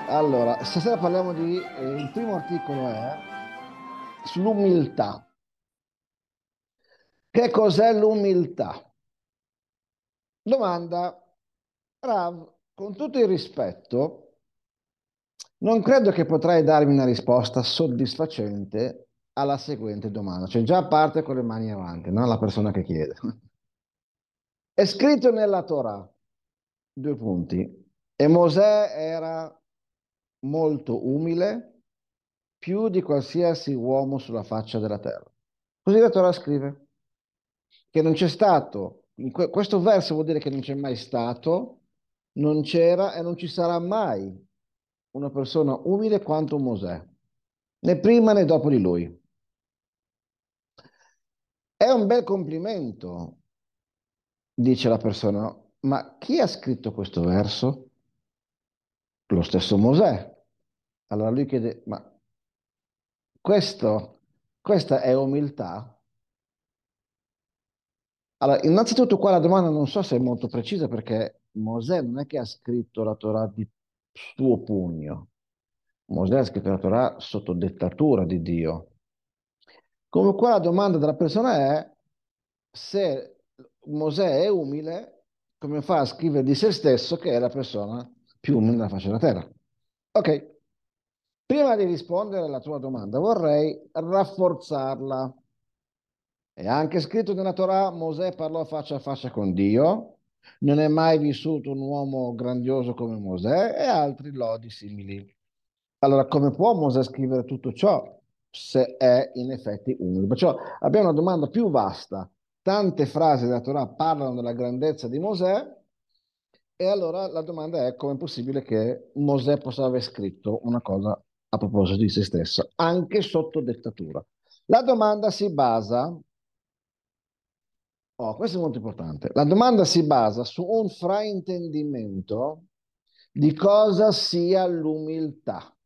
Allora, stasera parliamo di, il primo articolo è sull'umiltà. Che cos'è l'umiltà? Domanda, Rav, con tutto il rispetto, non credo che potrai darmi una risposta soddisfacente alla seguente domanda. Cioè già parte con le mani avanti, no? La persona che chiede. È scritto nella Torah, due punti, e Mosè era molto umile, più di qualsiasi uomo sulla faccia della terra. Così la Torah scrive che non c'è stato, questo verso vuol dire che non c'è mai stato, non c'era e non ci sarà mai una persona umile quanto Mosè, né prima né dopo di lui. È un bel complimento, dice la persona, ma chi ha scritto questo verso? Lo stesso Mosè. Allora lui chiede, ma questa è umiltà? Allora, innanzitutto qua la domanda non so se è molto precisa perché Mosè non è che ha scritto la Torah di suo pugno. Mosè ha scritto la Torah sotto dettatura di Dio. Come qua la domanda della persona è se Mosè è umile, come fa a scrivere di se stesso che è la persona più umile della faccia della terra? Ok, prima di rispondere alla tua domanda vorrei rafforzarla. È anche scritto nella Torah, Mosè parlò faccia a faccia con Dio, non è mai vissuto un uomo grandioso come Mosè e altri lodi simili. Allora, come può Mosè scrivere tutto ciò se è in effetti umile? Perciò abbiamo una domanda più vasta. Tante frasi della Torah parlano della grandezza di Mosè e allora la domanda è come è possibile che Mosè possa aver scritto una cosa a proposito di se stesso, anche sotto dettatura. La domanda si basa Oh, questo è molto importante. La domanda si basa su un fraintendimento di cosa sia l'umiltà.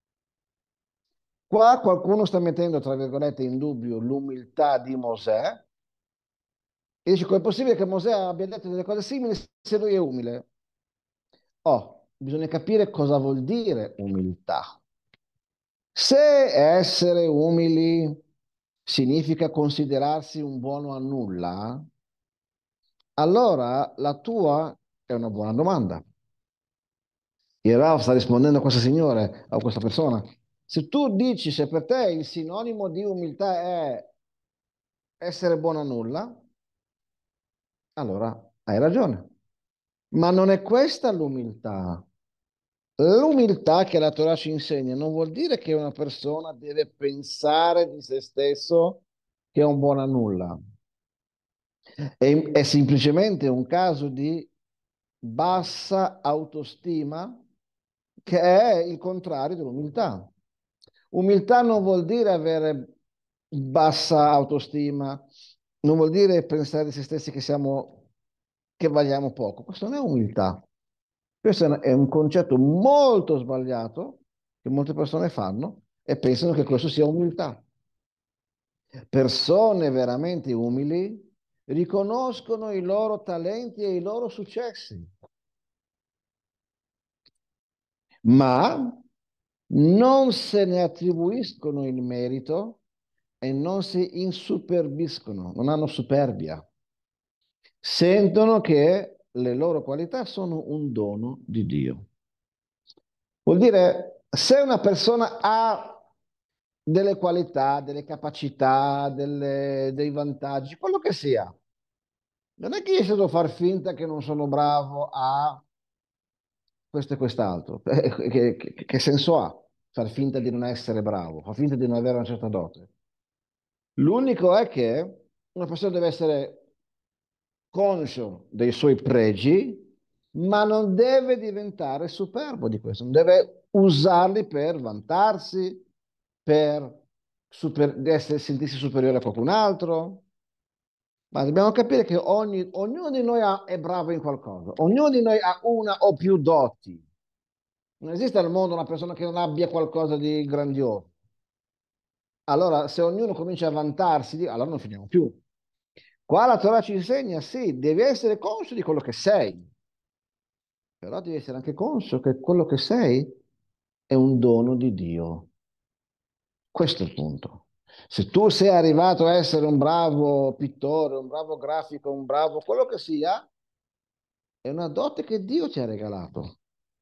Qua qualcuno sta mettendo, tra virgolette, in dubbio l'umiltà di Mosè e dice: com'è possibile che Mosè abbia detto delle cose simili se lui è umile? Oh, bisogna capire cosa vuol dire umiltà. Se essere umili significa considerarsi un buono a nulla, allora la tua è una buona domanda. Il Ralph sta rispondendo a questa signora, a questa persona. Se tu dici se per te il sinonimo di umiltà è essere buono a nulla, allora hai ragione. Ma non è questa l'umiltà. L'umiltà che la Torah ci insegna non vuol dire che una persona deve pensare di se stesso che è un buono a nulla. È semplicemente un caso di bassa autostima che è il contrario dell'umiltà. Umiltà non vuol dire avere bassa autostima, non vuol dire pensare di se stessi che siamo, che valiamo poco. Questo non è umiltà. Questo è un concetto molto sbagliato che molte persone fanno e pensano che questo sia umiltà. Persone veramente umili riconoscono i loro talenti e i loro successi, ma non se ne attribuiscono il merito e non si insuperbiscono, non hanno superbia. Sentono che le loro qualità sono un dono di Dio. Vuol dire, se una persona ha delle qualità, delle capacità, dei vantaggi, quello che sia, non è che io devo far finta che non sono bravo a questo e quest'altro. Che senso ha far finta di non essere bravo, far finta di non avere una certa dote? L'unico è che una persona deve essere conscio dei suoi pregi, ma non deve diventare superbo di questo, non deve usarli per vantarsi, per sentirsi superiore a qualcun altro. Ma dobbiamo capire che ognuno di noi è bravo in qualcosa, ognuno di noi ha una o più doti. Non esiste al mondo una persona che non abbia qualcosa di grandioso. Allora, se ognuno comincia a vantarsi, allora non finiamo più. Qua la Torah ci insegna, sì, devi essere conscio di quello che sei, però devi essere anche conscio che quello che sei è un dono di Dio. Questo è il punto. Se tu sei arrivato a essere un bravo pittore, un bravo grafico, un bravo quello che sia, è una dote che Dio ti ha regalato.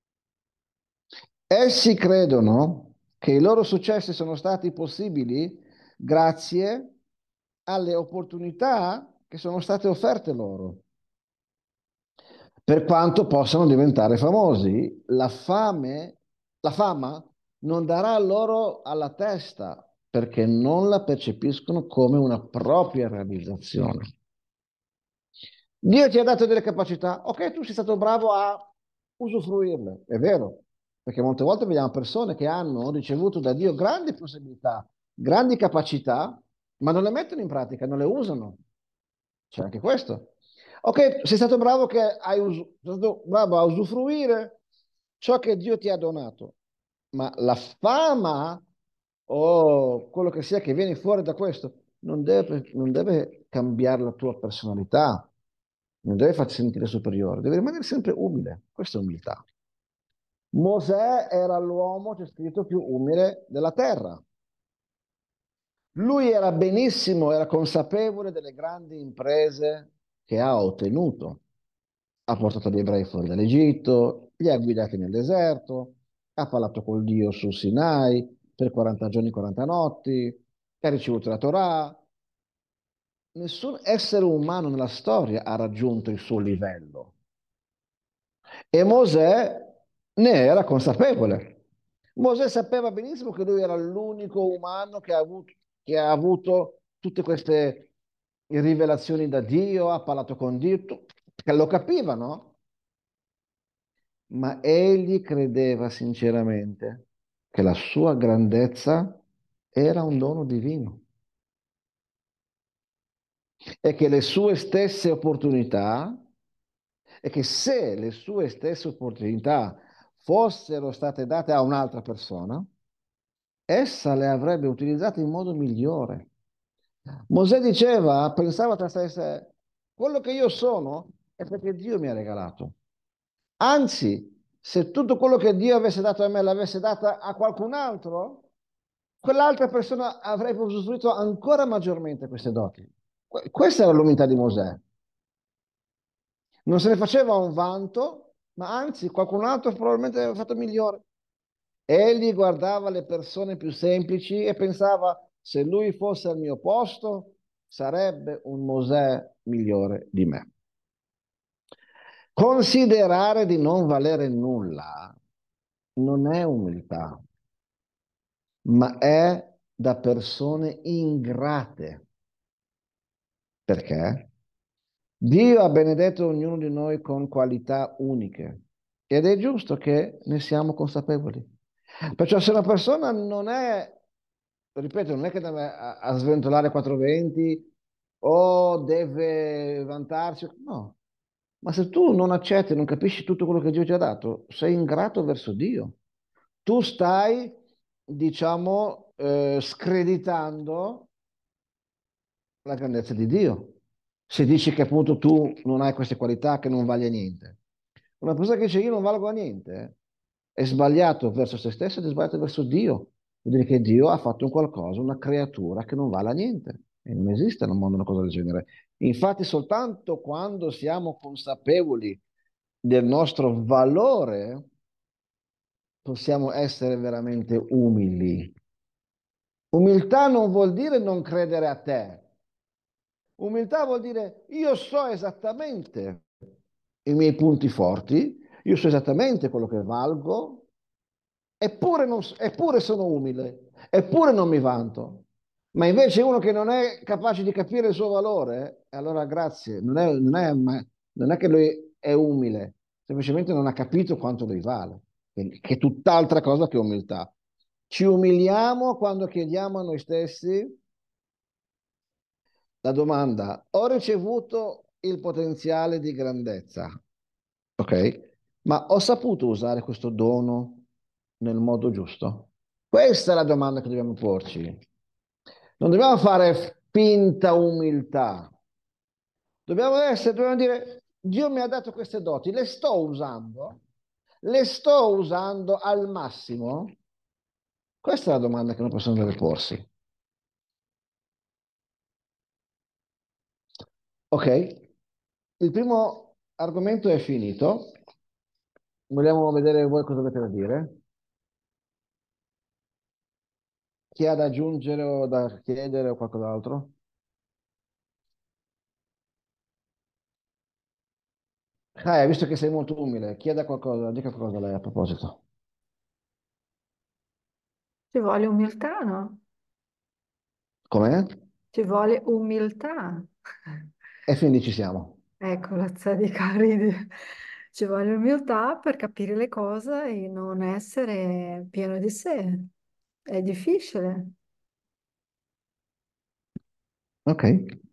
Essi credono che i loro successi sono stati possibili grazie alle opportunità che sono state offerte loro. Per quanto possano diventare famosi, la fama non darà loro alla testa perché non la percepiscono come una propria realizzazione. Dio ti ha dato delle capacità, ok, tu sei stato bravo a usufruirle, è vero, perché molte volte vediamo persone che hanno ricevuto da Dio grandi possibilità, grandi capacità, ma non le mettono in pratica, non le usano. C'è anche questo. Ok, sei stato bravo, sei stato bravo a usufruire ciò che Dio ti ha donato, ma la fama o quello che sia che viene fuori da questo non deve cambiare la tua personalità, non deve farti sentire superiore, deve rimanere sempre umile. Questa è umiltà. Mosè era l'uomo, c'è scritto, più umile della terra. Lui era benissimo, era consapevole delle grandi imprese che ha ottenuto. Ha portato gli ebrei fuori dall'Egitto, li ha guidati nel deserto, ha parlato col Dio sul Sinai per 40 giorni e 40 notti, ha ricevuto la Torah. Nessun essere umano nella storia ha raggiunto il suo livello. E Mosè ne era consapevole. Mosè sapeva benissimo che lui era l'unico umano che ha avuto tutte queste rivelazioni da Dio, ha parlato con Dio, che lo capivano, ma egli credeva sinceramente che la sua grandezza era un dono divino e che le sue stesse opportunità e che se le sue stesse opportunità fossero state date a un'altra persona, essa le avrebbe utilizzate in modo migliore. Mosè diceva, pensava tra sé e sé, quello che io sono è perché Dio mi ha regalato. Anzi, se tutto quello che Dio avesse dato a me l'avesse data a qualcun altro, quell'altra persona avrebbe usufruito ancora maggiormente queste doti. Questa era l'umiltà di Mosè. Non se ne faceva un vanto, ma anzi qualcun altro probabilmente aveva fatto migliore. Egli guardava le persone più semplici e pensava, se lui fosse al mio posto, sarebbe un Mosè migliore di me. Considerare di non valere nulla non è umiltà, ma è da persone ingrate. Perché? Dio ha benedetto ognuno di noi con qualità uniche ed è giusto che ne siamo consapevoli. Perciò se una persona non è, ripeto, non è che deve a sventolare 420 o deve vantarsi, no. Ma se tu non accetti, non capisci tutto quello che Dio ti ha dato, sei ingrato verso Dio. Tu stai, diciamo, screditando la grandezza di Dio. Se dici che appunto tu non hai queste qualità, che non vali a niente. Una persona che dice io non valgo a niente è sbagliato verso se stesso ed è sbagliato verso Dio. Vuol dire che Dio ha fatto un qualcosa, una creatura che non vale a niente. E non esiste nel mondo una cosa del genere. Infatti, soltanto quando siamo consapevoli del nostro valore, possiamo essere veramente umili. Umiltà non vuol dire non credere a te. Umiltà vuol dire io so esattamente i miei punti forti, io so esattamente quello che valgo, eppure sono umile, eppure non mi vanto. Ma invece uno che non è capace di capire il suo valore, allora grazie, non è che lui è umile, semplicemente non ha capito quanto lui vale, che è tutt'altra cosa che umiltà. Ci umiliamo quando chiediamo a noi stessi la domanda, ho ricevuto il potenziale di grandezza, ok? Ma ho saputo usare questo dono nel modo giusto? Questa è la domanda che dobbiamo porci. Non dobbiamo fare finta umiltà. Dobbiamo dire, Dio mi ha dato queste doti, le sto usando? Le sto usando al massimo? Questa è la domanda che una persona deve porsi. Ok, il primo argomento è finito. Vogliamo vedere voi cosa avete da dire? Chi ha da aggiungere o da chiedere o qualcos'altro? Visto che sei molto umile, chieda qualcosa, dica qualcosa lei a proposito. Ci vuole umiltà, no? Com'è? Ci vuole umiltà. E quindi ci siamo. Ecco, la tzadika ride. Ci vuole umiltà per capire le cose e non essere pieno di sé. È difficile. Ok.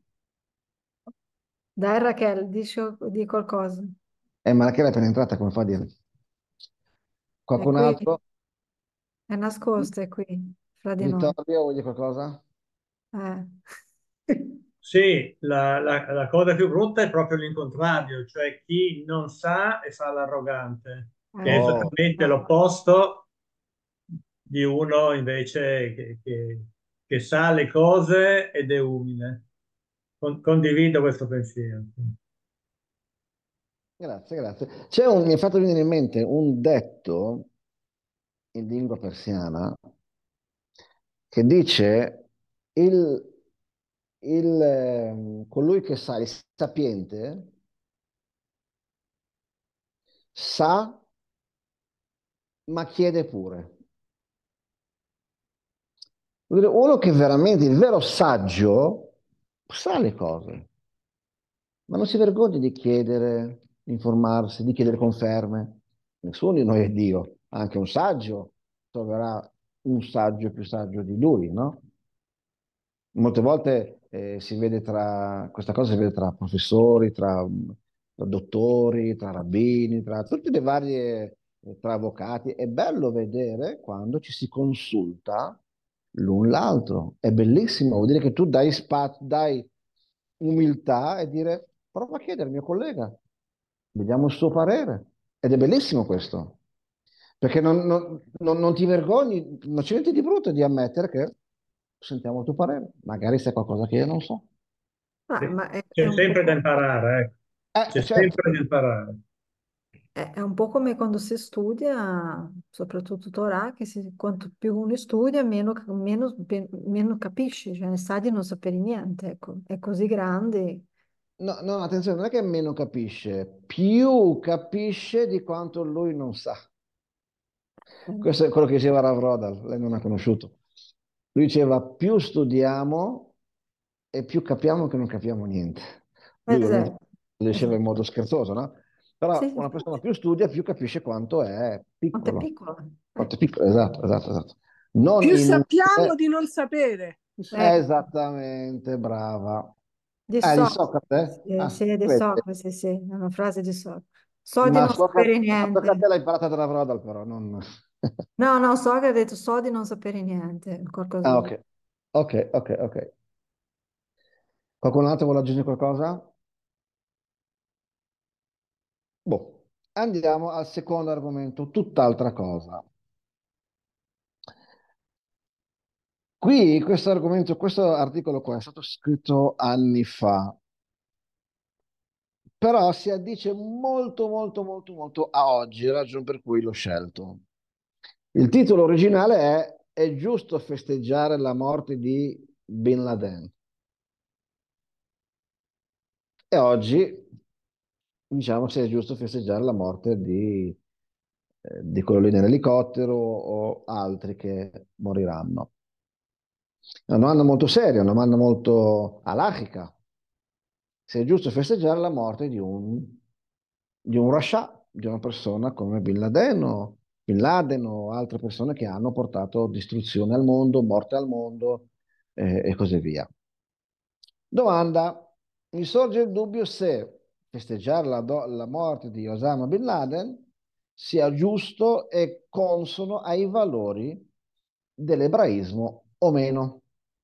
Dai, Raquel, di qualcosa. Ma la che è appena entrata, come fa a dire? È Qualcun qui, altro? è nascosta, è qui, fra di noi. Vittorio, vuoi dire qualcosa? Eh. Sì, la cosa più brutta è proprio l'incontrario, cioè chi non sa e fa l'arrogante, che è Oh, esattamente Eh. l'opposto di uno invece che sa le cose ed è umile. Condivido questo pensiero. grazie, grazie. Mi è fatto venire in mente un detto in lingua persiana che dice colui che sa, il sapiente, sa ma chiede pure. Vuol dire, uno che veramente, il vero saggio, sa le cose, ma non si vergogna di chiedere, di informarsi, di chiedere conferme. Nessuno di noi è Dio, anche un saggio troverà un saggio più saggio di lui, no? Molte volte questa cosa si vede tra professori, tra dottori, tra rabbini, tra tutte le varie, tra avvocati. È bello vedere quando ci si consulta l'un l'altro. È bellissimo, vuol dire che tu dai umiltà e dire prova a chiedere al mio collega, vediamo il suo parere. Ed è bellissimo questo, perché non ti vergogni, non c'è niente di brutto di ammettere che sentiamo il tuo parere, magari sai qualcosa che io non so. Ma è C'è un sempre da po'. imparare, ecco. C'è Certo, sempre da imparare. È un po' come quando si studia, soprattutto Torah, quanto più uno studia, meno capisci, cioè ne sa di non sapere niente, ecco, è così grande. no, no, attenzione, non è che meno capisce, più capisce di quanto lui non sa. Questo è quello che diceva Rav Rodal, lei non ha conosciuto. Lui diceva più studiamo e più capiamo che non capiamo niente. Lui ovviamente Esatto, lo diceva in esatto. modo scherzoso, no? Sì, Però sì, una sì. persona più studia, più capisce quanto è Quanto è piccolo. piccola. Quanto è piccolo, esatto, esatto, esatto. Non Più in... sappiamo di non sapere. Ecco, Esattamente, brava. di Di Socrate, Socrate? sì, Ah, di vedi. Socrate, sì, è una frase di Socrate. So di Ma non sapere Socrate niente. l'ha imparata da Rodal, però, non... No, no, Socrate ha detto so di non sapere niente, qualcosa Ah, del ok. genere. Ok, ok, ok. Qualcun altro vuole aggiungere qualcosa? Boh. Andiamo al secondo argomento, tutt'altra cosa. Qui questo argomento, questo articolo qua è stato scritto anni fa, però si addice molto, molto, molto, molto a oggi, ragione per cui l'ho scelto. Il titolo originale è giusto festeggiare la morte di Bin Laden? E oggi diciamo se è giusto festeggiare la morte di quello lì nell'elicottero o altri che moriranno. È una domanda molto seria, una domanda molto alachica. Se è giusto festeggiare la morte di un Rasha, di una persona come Bin Laden o altre persone che hanno portato distruzione al mondo, morte al mondo e così via. Domanda, mi sorge il dubbio se festeggiare la morte di Osama Bin Laden sia giusto e consono ai valori dell'ebraismo o meno.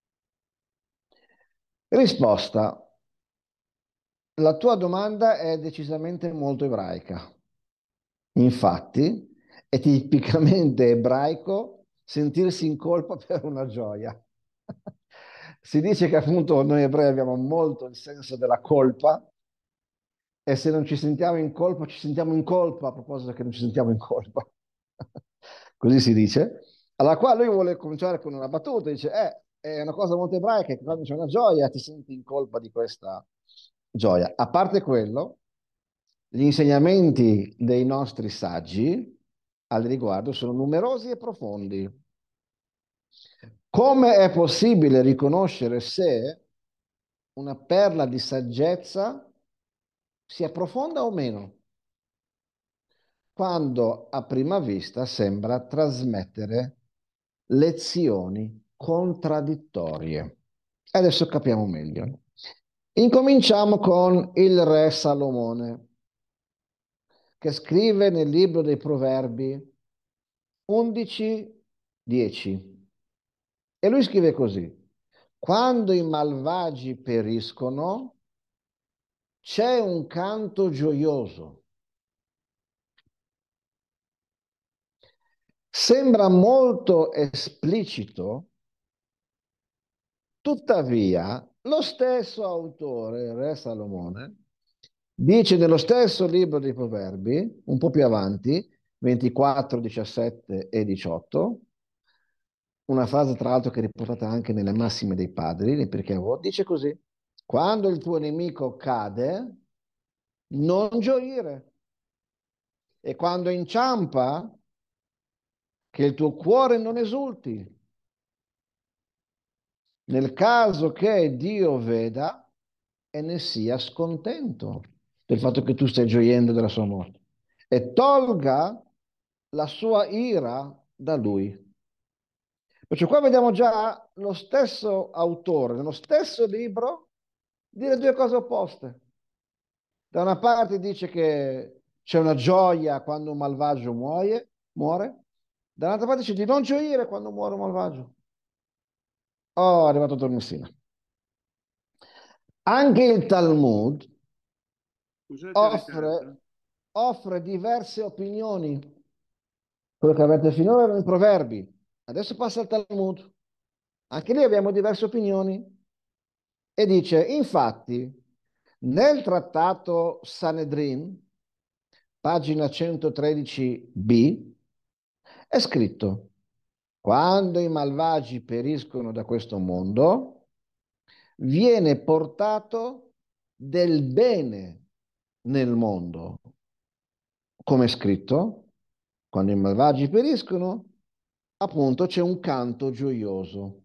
Risposta, la tua domanda è decisamente molto ebraica. Infatti, è tipicamente ebraico sentirsi in colpa per una gioia. Si dice che appunto noi ebrei abbiamo molto il senso della colpa e se non ci sentiamo in colpa, ci sentiamo in colpa a proposito che non ci sentiamo in colpa. Così si dice. Alla quale lui vuole cominciare con una battuta, dice, è una cosa molto ebraica che quando c'è una gioia ti senti in colpa di questa gioia. A parte quello, gli insegnamenti dei nostri saggi al riguardo sono numerosi e profondi. Come è possibile riconoscere se una perla di saggezza sia profonda o meno? Quando a prima vista sembra trasmettere lezioni contraddittorie. Adesso capiamo meglio. Incominciamo con il re Salomone, che scrive nel libro dei Proverbi 11:10. E lui scrive così: quando i malvagi periscono, c'è un canto gioioso. Sembra molto esplicito, tuttavia lo stesso autore, il re Salomone, dice nello stesso libro dei Proverbi, un po' più avanti, 24, 17 e 18, una frase tra l'altro che è riportata anche nelle Massime dei Padri, nei Perché Avot, dice così: quando il tuo nemico cade, non gioire, e quando inciampa, che il tuo cuore non esulti, nel caso che Dio veda e ne sia scontento del fatto che tu stai gioendo della sua morte e tolga la sua ira da lui. Perciò qua vediamo già lo stesso autore, nello stesso libro, dire due cose opposte. Da una parte dice che c'è una gioia quando un malvagio muore, dall'altra parte dice di non gioire quando muore un malvagio. Oh, è arrivato Tormessina. Anche il Talmud Scusate offre, Riccardo, offre diverse opinioni. Quello che avete finora erano i proverbi, adesso passa al Talmud. Anche lì abbiamo diverse opinioni. E dice, infatti, nel trattato Sanedrin, pagina 113b, è scritto: quando i malvagi periscono da questo mondo, viene portato del bene nel mondo. Come è scritto, quando i malvagi periscono, appunto c'è un canto gioioso.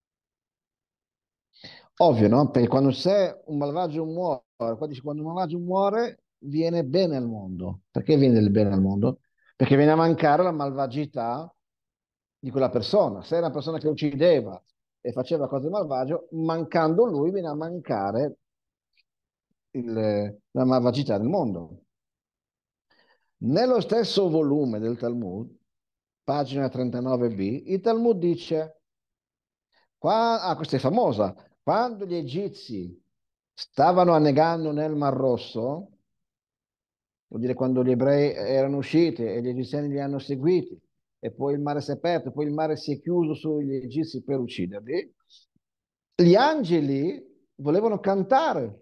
Ovvio, no? Perché quando se un malvagio muore, qua dice quando un malvagio muore, viene bene al mondo. Perché viene del bene al mondo? Perché viene a mancare la malvagità di quella persona. Se era una persona che uccideva e faceva cose malvagie, mancando lui viene a mancare la malvagità del mondo. Nello stesso volume del Talmud, pagina 39b, il Talmud dice, questa è famosa, quando gli egizi stavano annegando nel Mar Rosso, vuol dire quando gli ebrei erano usciti e gli egiziani li hanno seguiti, e poi il mare si è aperto, e poi il mare si è chiuso sugli egizi per ucciderli, gli angeli volevano cantare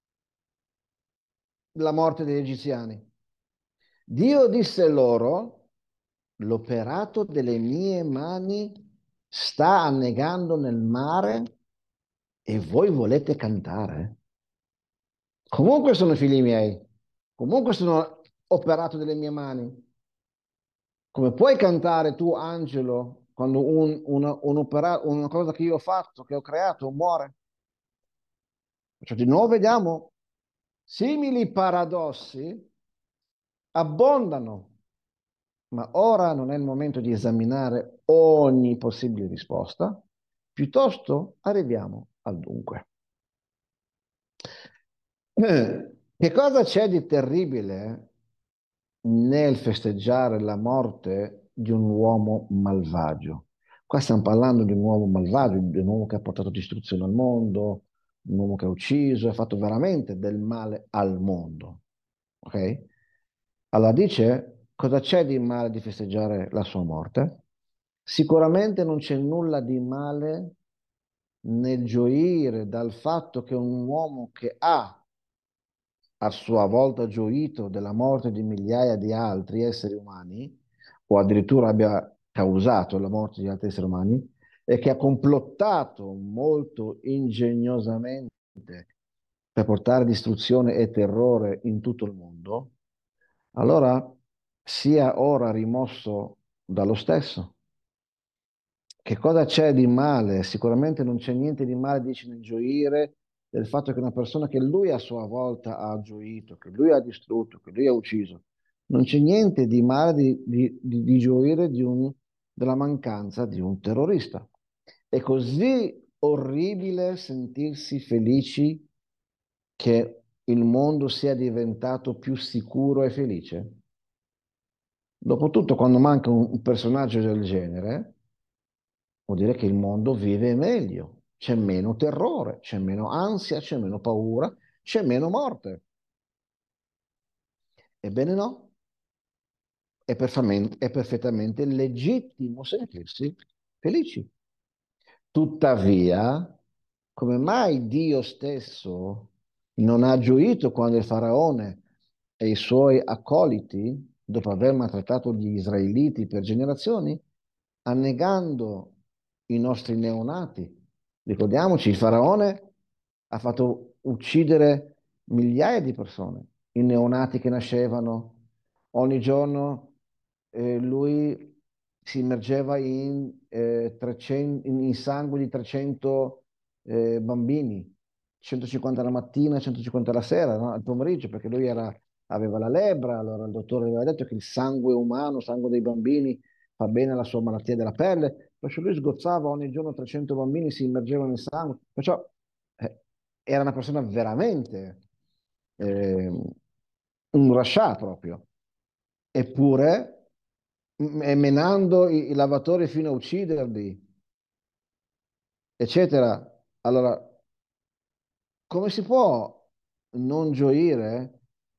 la morte degli egiziani. Dio disse loro, l'operato delle mie mani sta annegando nel mare e voi volete cantare? Comunque sono figli miei, comunque sono operato delle mie mani. Come puoi cantare tu, angelo, quando una cosa che io ho fatto, che ho creato, muore? Cioè, di nuovo vediamo simili paradossi abbondano, ma ora non è il momento di esaminare ogni possibile risposta, piuttosto arriviamo al dunque. Che cosa c'è di terribile nel festeggiare la morte di un uomo malvagio? Qua stiamo parlando di un uomo malvagio, di un uomo che ha portato distruzione al mondo, un uomo che ha ucciso, ha fatto veramente del male al mondo. Ok? Allora dice, Cosa c'è di male di festeggiare la sua morte? Sicuramente non c'è nulla di male nel gioire dal fatto che un uomo che ha a sua volta gioito della morte di migliaia di altri esseri umani, o addirittura abbia causato la morte di altri esseri umani, e che ha complottato molto ingegnosamente per portare distruzione e terrore in tutto il mondo, allora sia ora rimosso dallo stesso. Che cosa c'è di male? Sicuramente non c'è niente di male, dice, nel gioire del fatto che una persona che lui a sua volta ha gioito, che lui ha distrutto, che lui ha ucciso, non c'è niente di male di gioire della mancanza di un terrorista. È così orribile sentirsi felici che il mondo sia diventato più sicuro e felice. Dopotutto, quando manca un personaggio del genere, vuol dire che il mondo vive meglio, c'è meno terrore, c'è meno ansia, c'è meno paura, c'è meno morte. Ebbene no, è perfettamente legittimo sentirsi felici. Tuttavia, come mai Dio stesso non ha gioito quando il faraone e i suoi accoliti, dopo aver maltrattato gli israeliti per generazioni, annegando i nostri neonati? Ricordiamoci, il faraone ha fatto uccidere migliaia di persone, i neonati che nascevano. Ogni giorno lui si immergeva in sangue di 300 bambini, 150 la mattina, 150 la sera, no? Al pomeriggio, perché aveva la lebbra, allora il dottore aveva detto che il sangue umano, il sangue dei bambini, fa bene alla sua malattia della pelle, perciò lui sgozzava ogni giorno 300 bambini, si immergeva nel sangue, perciò era una persona veramente eh, un rascià proprio. Eppure, menando i lavatori fino a ucciderli, eccetera. Allora, come si può non gioire?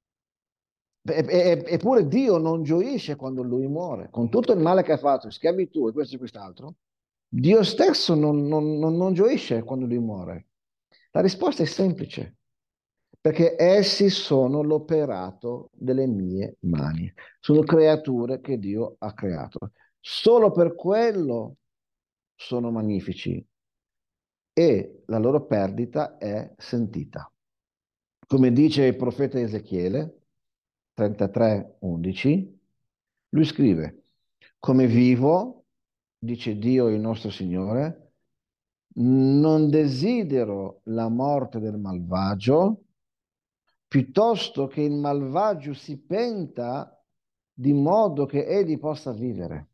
Eppure Dio non gioisce quando lui muore, con tutto il male che ha fatto, schiavitù e questo e quest'altro. Dio stesso non gioisce quando lui muore. La risposta è semplice, perché essi sono l'operato delle mie mani, sono creature che Dio ha creato. Solo per quello sono magnifici e la loro perdita è sentita. Come dice il profeta Ezechiele 33:11, lui scrive: come vivo, dice Dio il nostro Signore, non desidero la morte del malvagio, piuttosto che il malvagio si penta di modo che egli possa vivere.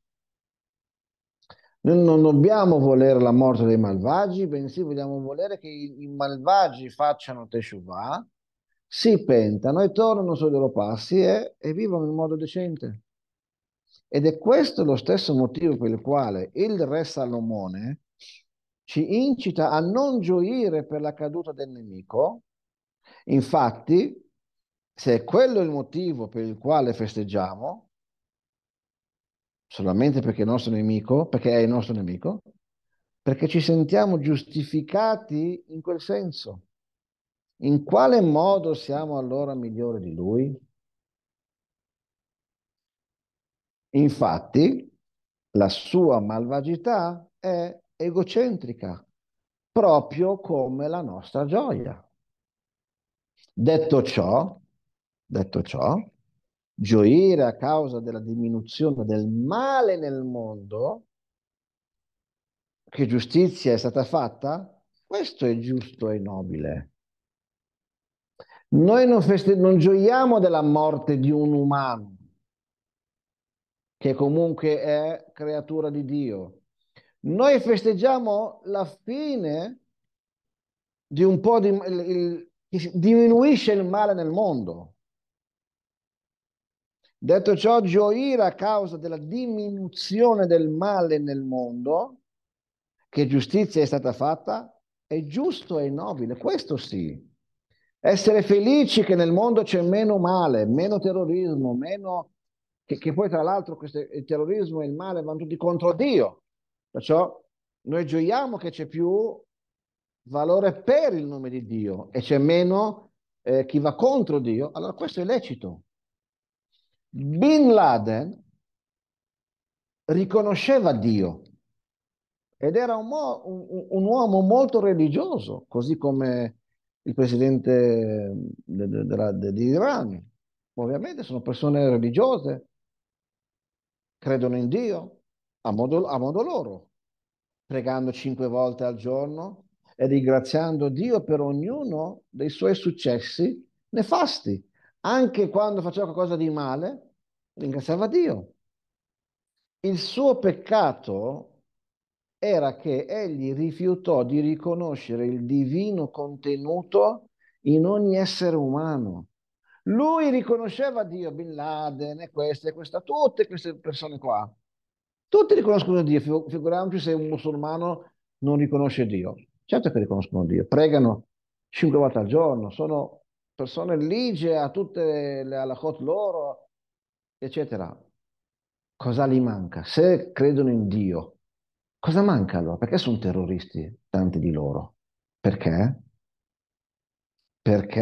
Noi non dobbiamo volere la morte dei malvagi, bensì vogliamo volere che i malvagi facciano teshuvah, si pentano e tornano sui loro passi e vivono in modo decente. Ed è questo lo stesso motivo per il quale il re Salomone ci incita a non gioire per la caduta del nemico. Infatti, se è quello il motivo per il quale festeggiamo, solamente perché è il nostro nemico, perché è il nostro nemico, perché ci sentiamo giustificati in quel senso. In quale modo siamo allora migliori di lui? Infatti, la sua malvagità è egocentrica, proprio come la nostra gioia. Detto ciò, gioire a causa della diminuzione del male nel mondo, che giustizia è stata fatta, questo è giusto e nobile. Noi non gioiamo della morte di un umano, che comunque è creatura di Dio. Noi festeggiamo la fine di un po' che diminuisce il male nel mondo. Detto ciò, gioire a causa della diminuzione del male nel mondo, che giustizia è stata fatta, è giusto e nobile, questo sì. Essere felici che nel mondo c'è meno male, meno terrorismo, meno che poi tra l'altro il terrorismo e il male vanno tutti contro Dio. Perciò noi gioiamo che c'è più valore per il nome di Dio e c'è meno chi va contro Dio. Allora questo è lecito. Bin Laden riconosceva Dio ed era un uomo molto religioso, così come il presidente dell'Iran. Ovviamente sono persone religiose, credono in Dio a modo loro, pregando 5 volte al giorno e ringraziando Dio per ognuno dei suoi successi nefasti. Anche quando faceva qualcosa di male, ringraziava Dio. Il suo peccato era che egli rifiutò di riconoscere il divino contenuto in ogni essere umano. Lui riconosceva Dio, Bin Laden e questa, tutte queste persone qua. Tutti riconoscono Dio, figuriamoci se un musulmano non riconosce Dio. Certo che riconoscono Dio, pregano 5 volte al giorno, sono persone ligie a tutte le halachot loro, eccetera. Cosa gli manca? Se credono in Dio, cosa manca allora? Perché sono terroristi, tanti di loro? Perché? Perché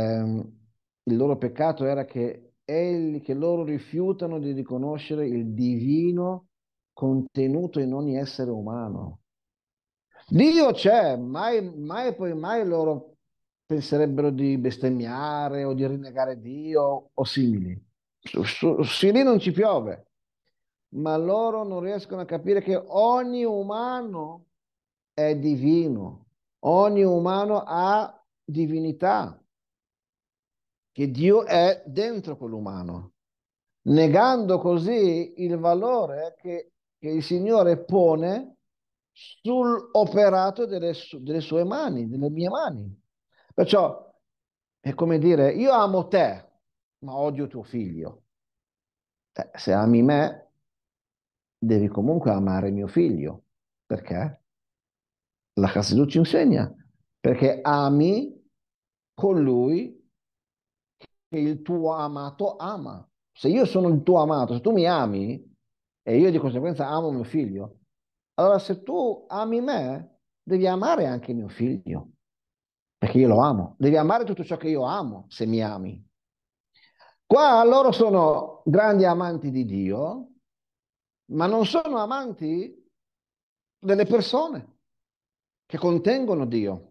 il loro peccato era che loro rifiutano di riconoscere il divino contenuto in ogni essere umano. Dio c'è, mai loro penserebbero di bestemmiare o di rinnegare Dio o simili. Su lì non ci piove, ma loro non riescono a capire che ogni umano è divino, ogni umano ha divinità, che Dio è dentro quell'umano, negando così il valore che il Signore pone sull'operato delle sue mani, delle mie mani. Perciò è come dire, io amo te, ma odio tuo figlio. Se ami me, devi comunque amare mio figlio. Perché? La Chassidut ci insegna, perché ami colui che il tuo amato ama. Se io sono il tuo amato, se tu mi ami e io di conseguenza amo mio figlio, allora se tu ami me, devi amare anche mio figlio, perché io lo amo. Devi amare tutto ciò che io amo, se mi ami. Qua loro sono grandi amanti di Dio, ma non sono amanti delle persone che contengono Dio.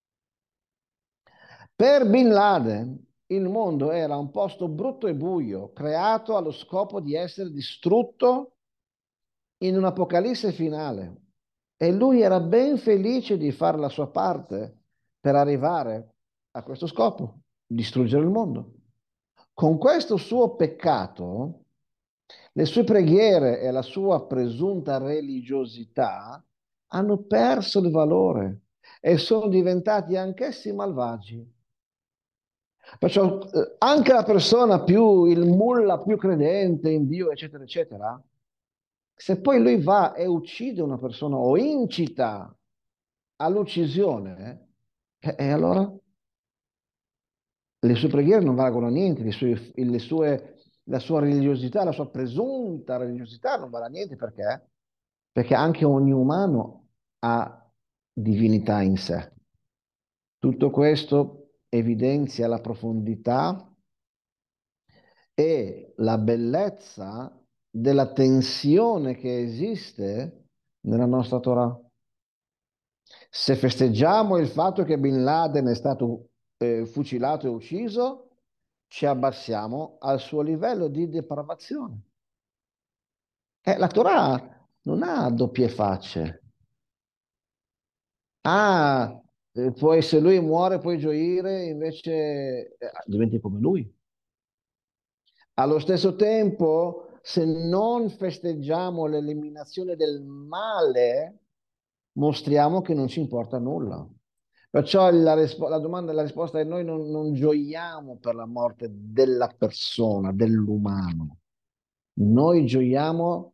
Per Bin Laden il mondo era un posto brutto e buio, creato allo scopo di essere distrutto in un'apocalisse finale. E lui era ben felice di fare la sua parte per arrivare a questo scopo, distruggere il mondo. Con questo suo peccato, le sue preghiere e la sua presunta religiosità hanno perso il valore e sono diventati anch'essi malvagi. Perciò anche la persona più, il mullah più credente in Dio, eccetera, eccetera, se poi lui va e uccide una persona o incita all'uccisione, e allora le sue preghiere non valgono niente, la sua religiosità, la sua presunta religiosità non vale a niente perché? Perché anche ogni umano ha divinità in sé. Tutto questo evidenzia la profondità e la bellezza della tensione che esiste nella nostra Torah. Se festeggiamo il fatto che Bin Laden è stato fucilato e ucciso, ci abbassiamo al suo livello di depravazione. La Torah non ha doppie facce. Ah, poi se lui muore puoi gioire, invece diventi come lui. Allo stesso tempo, se non festeggiamo l'eliminazione del male, mostriamo che non ci importa nulla. Perciò la risposta è noi non gioiamo per la morte della persona, dell'umano. Noi gioiamo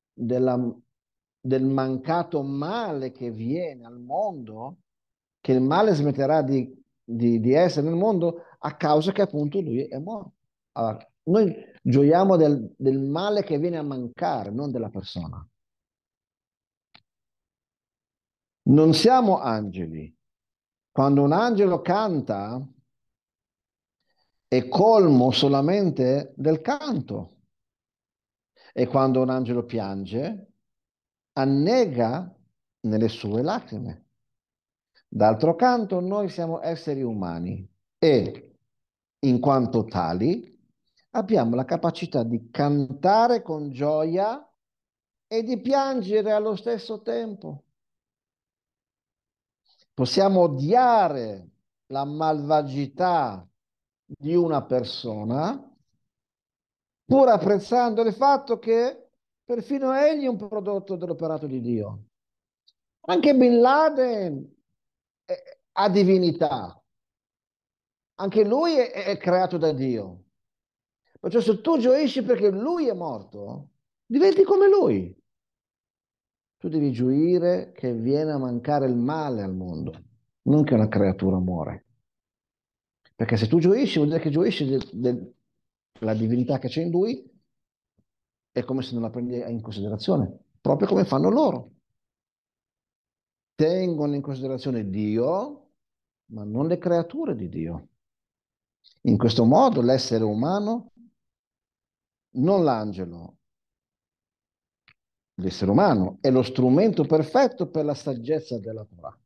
del mancato male che viene al mondo, che il male smetterà di essere nel mondo a causa che appunto lui è morto. Allora, noi Gioiamo del male che viene a mancare, non della persona. Non siamo angeli. Quando un angelo canta, è colmo solamente del canto. E quando un angelo piange, annega nelle sue lacrime. D'altro canto, noi siamo esseri umani e, in quanto tali, abbiamo la capacità di cantare con gioia e di piangere allo stesso tempo. Possiamo odiare la malvagità di una persona, pur apprezzando il fatto che perfino egli è un prodotto dell'operato di Dio. Anche Bin Laden ha divinità, anche lui è creato da Dio. Perciò se tu gioisci perché lui è morto, diventi come lui. Tu devi gioire che viene a mancare il male al mondo, non che una creatura muore. Perché se tu gioisci, vuol dire che gioisci della divinità che c'è in lui, è come se non la prendi in considerazione, proprio come fanno loro. Tengono in considerazione Dio, ma non le creature di Dio. In questo modo l'essere umano, non l'angelo, l'essere umano è lo strumento perfetto per la saggezza della Torah.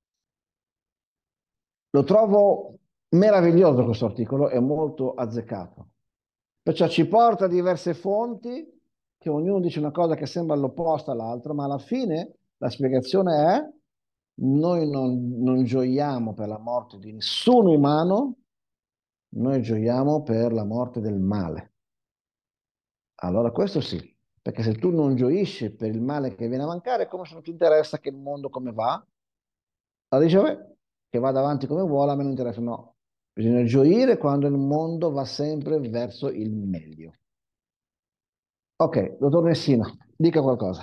Lo trovo meraviglioso questo articolo, è molto azzeccato. Perciò ci porta a diverse fonti, che ognuno dice una cosa che sembra l'opposta all'altra, ma alla fine la spiegazione è: noi non gioiamo per la morte di nessun umano, noi gioiamo per la morte del male. Allora questo sì, perché se tu non gioisci per il male che viene a mancare, è come se non ti interessa che il mondo come va. Allora dice, vabbè, che vada avanti come vuole, a me non interessa. No, bisogna gioire quando il mondo va sempre verso il meglio. Ok, dottor Messina, dica qualcosa.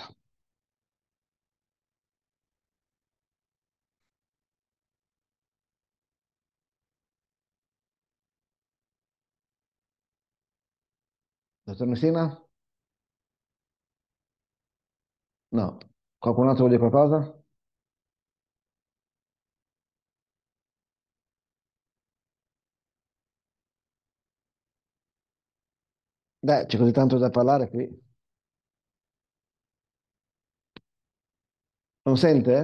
Dottor Messina? No. Qualcun altro vuole dire qualcosa? Beh, c'è così tanto da parlare qui. Non sente?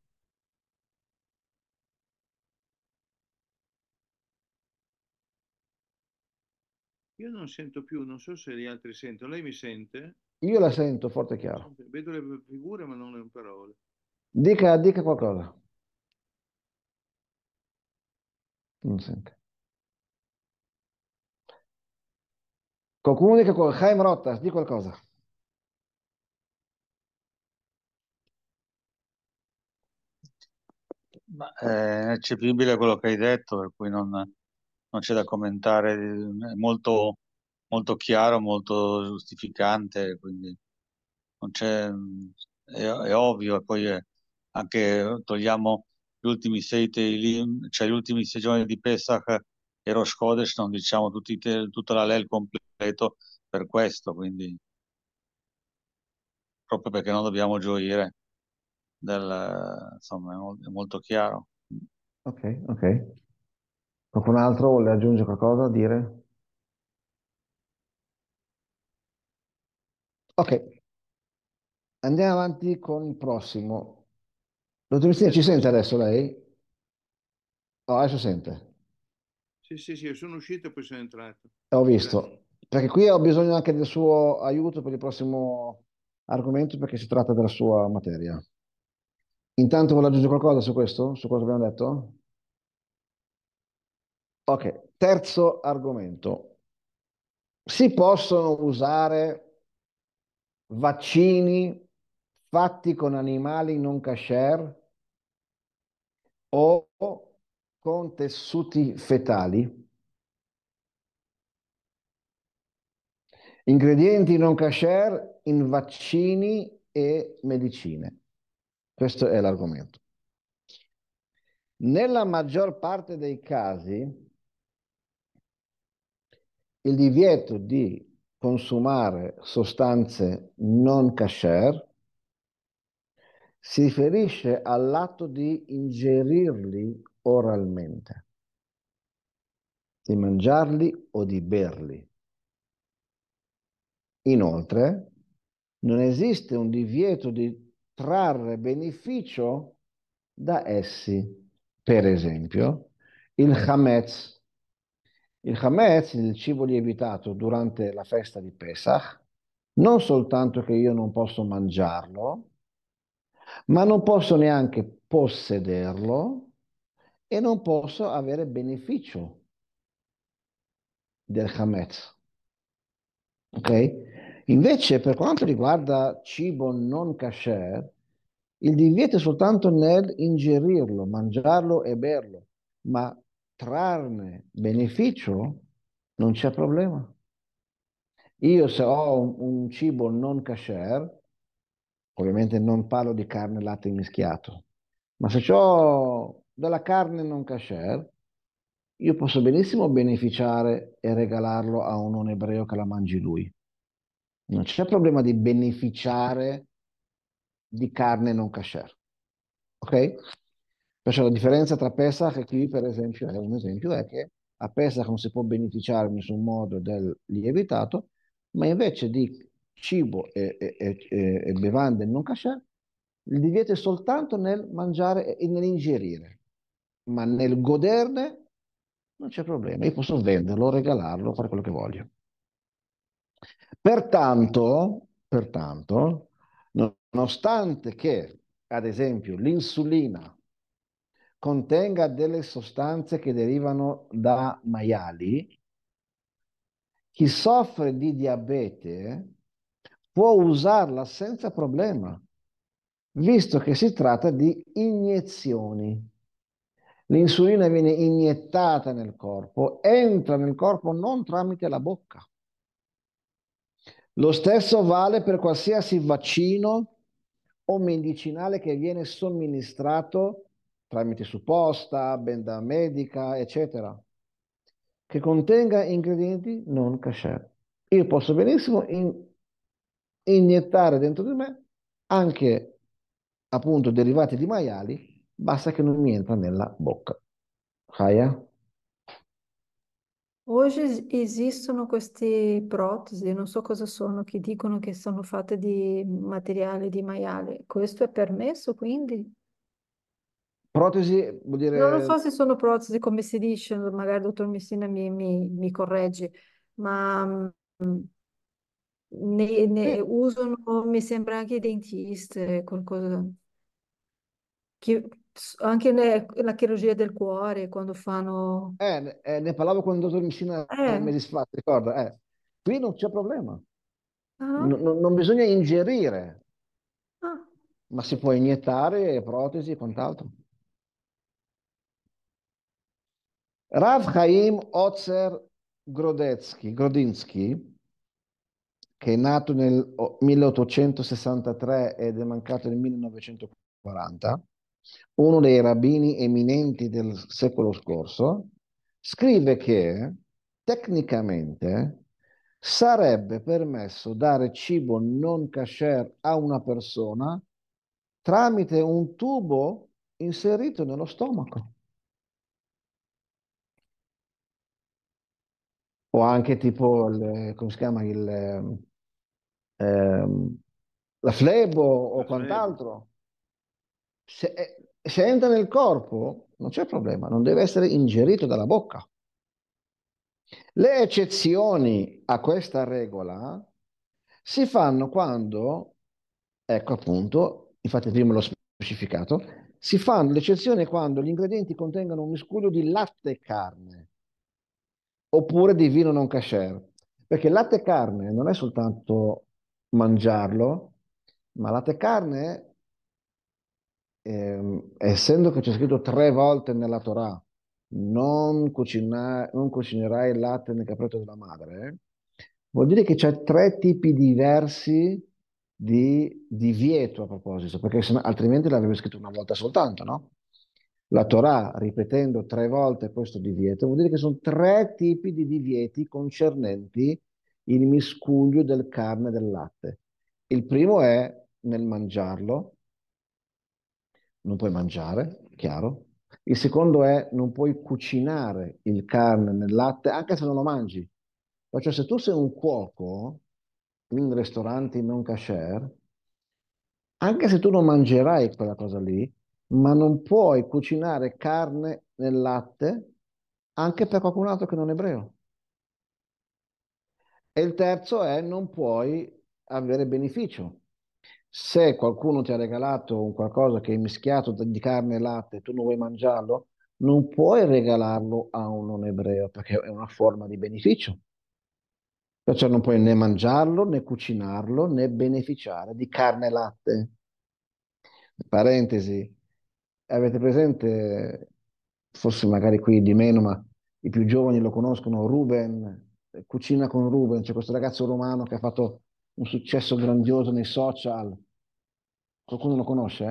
Io non sento più, non so se gli altri sentono. Lei mi sente? Io la sento forte e chiaro. Vedo le figure ma non le parole. Dica qualcosa. Non sente. Comunica con Chaim Rottas, di qualcosa. Ma è ineccepibile quello che hai detto, per cui non c'è da commentare, è molto, molto chiaro, molto giustificante, quindi non c'è, è ovvio, e poi anche togliamo gli ultimi sei Teilim, cioè gli ultimi 6 giorni di Pesach e Rosh Chodesh, non diciamo tutta la Lel completo per questo, quindi proprio perché non dobbiamo gioire, insomma, è molto chiaro. Ok, ok. Qualcun altro vuole aggiungere qualcosa, dire? Ok, andiamo avanti con il prossimo. Dottor Messina, ci sente adesso lei? Oh, adesso sente. Sì, sì, sì, sono uscito e poi sono entrato. Ho Grazie. visto. Perché qui ho bisogno anche del suo aiuto per il prossimo argomento, perché si tratta della sua materia. Intanto vuole aggiungere qualcosa su questo? Su cosa abbiamo detto? Ok, terzo argomento. Si possono usare vaccini fatti con animali non kasher o con tessuti fetali? Ingredienti non kasher in vaccini e medicine. Questo è l'argomento. Nella maggior parte dei casi, il divieto di consumare sostanze non kasher si riferisce all'atto di ingerirli oralmente, di mangiarli o di berli. Inoltre, non esiste un divieto di trarre beneficio da essi. Per esempio, il chametz. Il chametz, il cibo lievitato durante la festa di Pesach, non soltanto che io non posso mangiarlo, ma non posso neanche possederlo e non posso avere beneficio del chametz. Ok? Invece, per quanto riguarda cibo non kasher, il divieto è soltanto nel ingerirlo, mangiarlo e berlo, ma trarne beneficio non c'è problema. Io se ho un cibo non kasher, ovviamente non parlo di carne e latte mischiato, ma se ho della carne non kasher, io posso benissimo beneficiare e regalarlo a un non ebreo che la mangi lui. Non c'è problema di beneficiare di carne non kasher. Ok? Perciò la differenza tra Pesach e qui, per esempio, è un esempio, è che a Pesach non si può beneficiare in nessun modo del lievitato, ma invece di cibo e bevande non kasher, il divieto è soltanto nel mangiare e nell'ingerire, ma nel goderne non c'è problema. Io posso venderlo, regalarlo, fare quello che voglio. Pertanto, nonostante che, ad esempio, l'insulina contenga delle sostanze che derivano da maiali, chi soffre di diabete può usarla senza problema, visto che si tratta di iniezioni. L'insulina viene iniettata nel corpo, entra nel corpo non tramite la bocca. Lo stesso vale per qualsiasi vaccino o medicinale che viene somministrato tramite supposta, benda medica, eccetera, che contenga ingredienti non kasher. Io posso benissimo iniettare dentro di me anche appunto derivati di maiali, basta che non mi entra nella bocca. Haya? Hoje esistono queste protesi, non so cosa sono, che dicono che sono fatte di materiale di maiale. Questo è permesso, quindi? Protesi vuol Non lo dire... so se sono protesi, come si dice, magari il dottor Messina mi corregge, ma ne Sì, usano, mi sembra anche i dentisti, qualcosa, anche la chirurgia del cuore, quando fanno... ne parlavo con il dottor Messina Eh, mesi fa, ricorda? Qui non c'è problema. ah, no? Non bisogna ingerire, Ah. ma si può iniettare protesi e quant'altro. Rav Chaim Ozer Grodinsky, che è nato nel 1863 ed è mancato nel 1940, uno dei rabbini eminenti del secolo scorso, scrive che tecnicamente sarebbe permesso dare cibo non kasher a una persona tramite un tubo inserito nello stomaco. O anche tipo, come si chiama, ehm, la flebo o La flebo. quant'altro. Se entra nel corpo, non c'è problema, non deve essere ingerito dalla bocca. Le eccezioni a questa regola si fanno quando, ecco appunto, infatti prima l'ho specificato, si fanno le eccezioni quando gli ingredienti contengono un miscuglio di latte e carne oppure di vino non kasher. Perché latte e carne non è soltanto mangiarlo, ma latte e carne, essendo che c'è scritto 3 volte nella Torah, non cucinerai il latte nel capretto della madre, vuol dire che c'è 3 tipi diversi di divieto a proposito, perché altrimenti l'avrebbe scritto una volta soltanto, no? La Torah, ripetendo 3 volte questo divieto, vuol dire che sono 3 tipi di divieti concernenti il miscuglio del carne e del latte. Il primo è nel mangiarlo, non puoi mangiare, chiaro. Il secondo è non puoi cucinare il carne nel latte anche se non lo mangi. Cioè, se tu sei un cuoco in ristoranti non kasher, anche se tu non mangerai quella cosa lì, ma non puoi cucinare carne nel latte anche per qualcun altro che non è ebreo. E il terzo è non puoi avere beneficio. Se qualcuno ti ha regalato un qualcosa che è mischiato di carne e latte e tu non vuoi mangiarlo, non puoi regalarlo a un non ebreo perché è una forma di beneficio. Perciò non puoi né mangiarlo, né cucinarlo, né beneficiare di carne e latte. Parentesi, avete presente, forse magari qui di meno, ma i più giovani lo conoscono, Ruben, Cucina con Ruben, c'è questo ragazzo romano che ha fatto un successo grandioso nei social. Qualcuno lo conosce?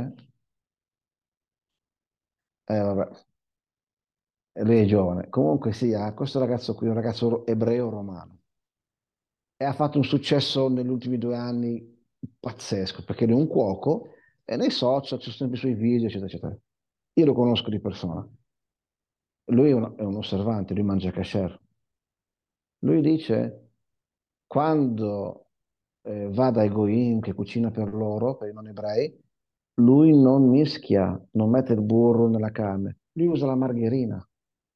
Vabbè, lui è giovane. Comunque sia, questo ragazzo qui è un ragazzo ebreo romano e ha fatto un successo negli ultimi 2 anni pazzesco, perché lui è un cuoco e nei social ci sono sempre i suoi video, eccetera, eccetera. Io lo conosco di persona. Lui è un osservante, lui mangia kasher. Lui dice, quando va dai goyim che cucina per loro, per i non ebrei, lui non mischia, non mette il burro nella carne, lui usa la margherina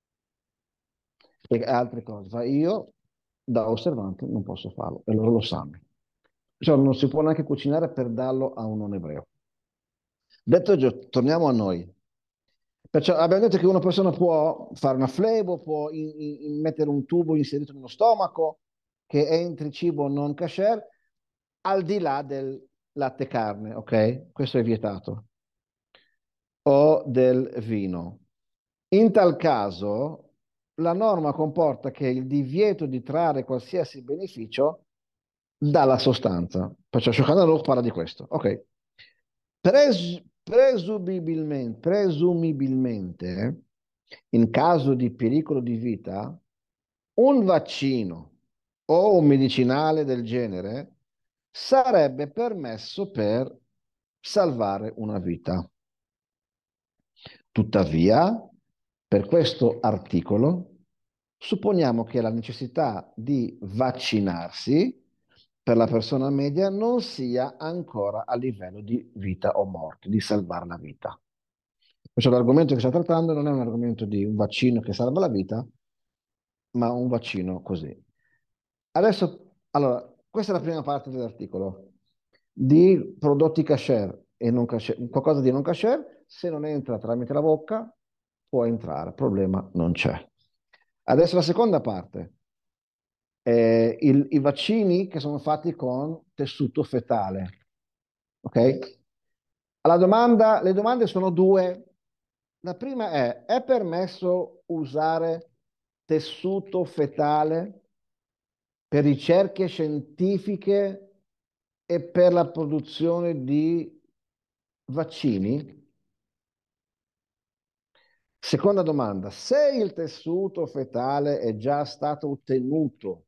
e altre cose. Io, da osservante, non posso farlo e loro lo sanno. Cioè, non si può neanche cucinare per darlo a un non ebreo. Detto ciò, torniamo a noi. Perciò abbiamo detto che una persona può fare una flebo, può mettere un tubo inserito nello stomaco che entri cibo non kasher, al di là del latte e carne, ok? Questo è vietato. O del vino. In tal caso, la norma comporta che il divieto di trarre qualsiasi beneficio dalla sostanza. Perciò Shulchan Aruch parla di questo. Ok. Presumibilmente, in caso di pericolo di vita, un vaccino o un medicinale del genere sarebbe permesso per salvare una vita. Tuttavia, per questo articolo, supponiamo che la necessità di vaccinarsi per la persona media non sia ancora a livello di vita o morte, di salvare la vita. Perciò l'argomento che sta trattando non è un argomento di un vaccino che salva la vita, ma un vaccino così. Adesso, allora, questa è la prima parte dell'articolo. Di prodotti kasher e non kasher, qualcosa di non kasher, se non entra tramite la bocca, può entrare, problema non c'è. Adesso la seconda parte. I vaccini che sono fatti con tessuto fetale. Ok? Le domande sono due. La prima è permesso usare tessuto fetale per ricerche scientifiche e per la produzione di vaccini? Seconda domanda, se il tessuto fetale è già stato ottenuto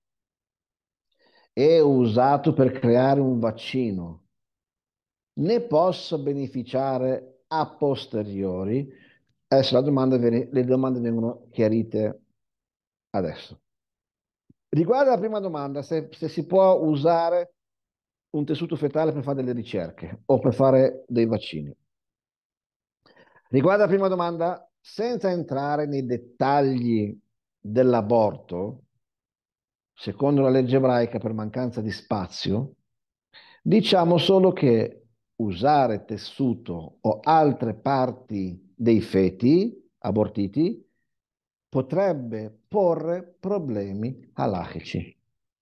e usato per creare un vaccino, ne posso beneficiare a posteriori? Adesso le domande vengono chiarite adesso. Riguardo alla prima domanda, se si può usare un tessuto fetale per fare delle ricerche o per fare dei vaccini. Riguardo alla prima domanda, senza entrare nei dettagli dell'aborto, secondo la legge ebraica per mancanza di spazio, diciamo solo che usare tessuto o altre parti dei feti abortiti potrebbe porre problemi halachici.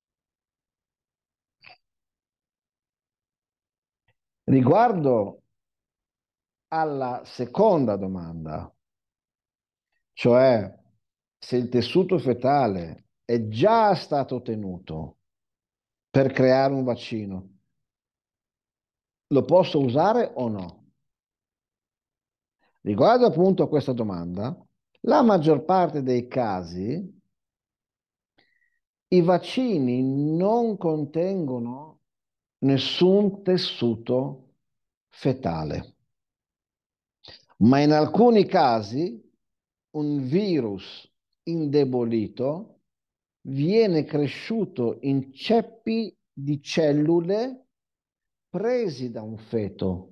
Riguardo alla seconda domanda, cioè se il tessuto fetale è già stato ottenuto per creare un vaccino, lo posso usare o no? Riguardo appunto a questa domanda, la maggior parte dei casi I vaccini non contengono nessun tessuto fetale, ma in alcuni casi un virus indebolito viene cresciuto in ceppi di cellule presi da un feto.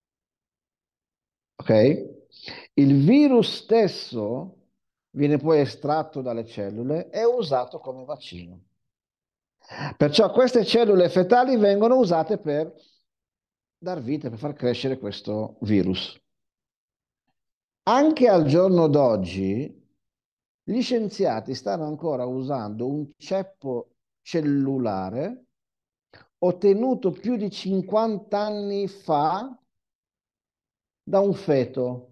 Ok? Il virus stesso viene poi estratto dalle cellule e usato come vaccino. Perciò queste cellule fetali vengono usate per dar vita, per far crescere questo virus. Anche al giorno d'oggi gli scienziati stanno ancora usando un ceppo cellulare ottenuto più di 50 anni fa da un feto.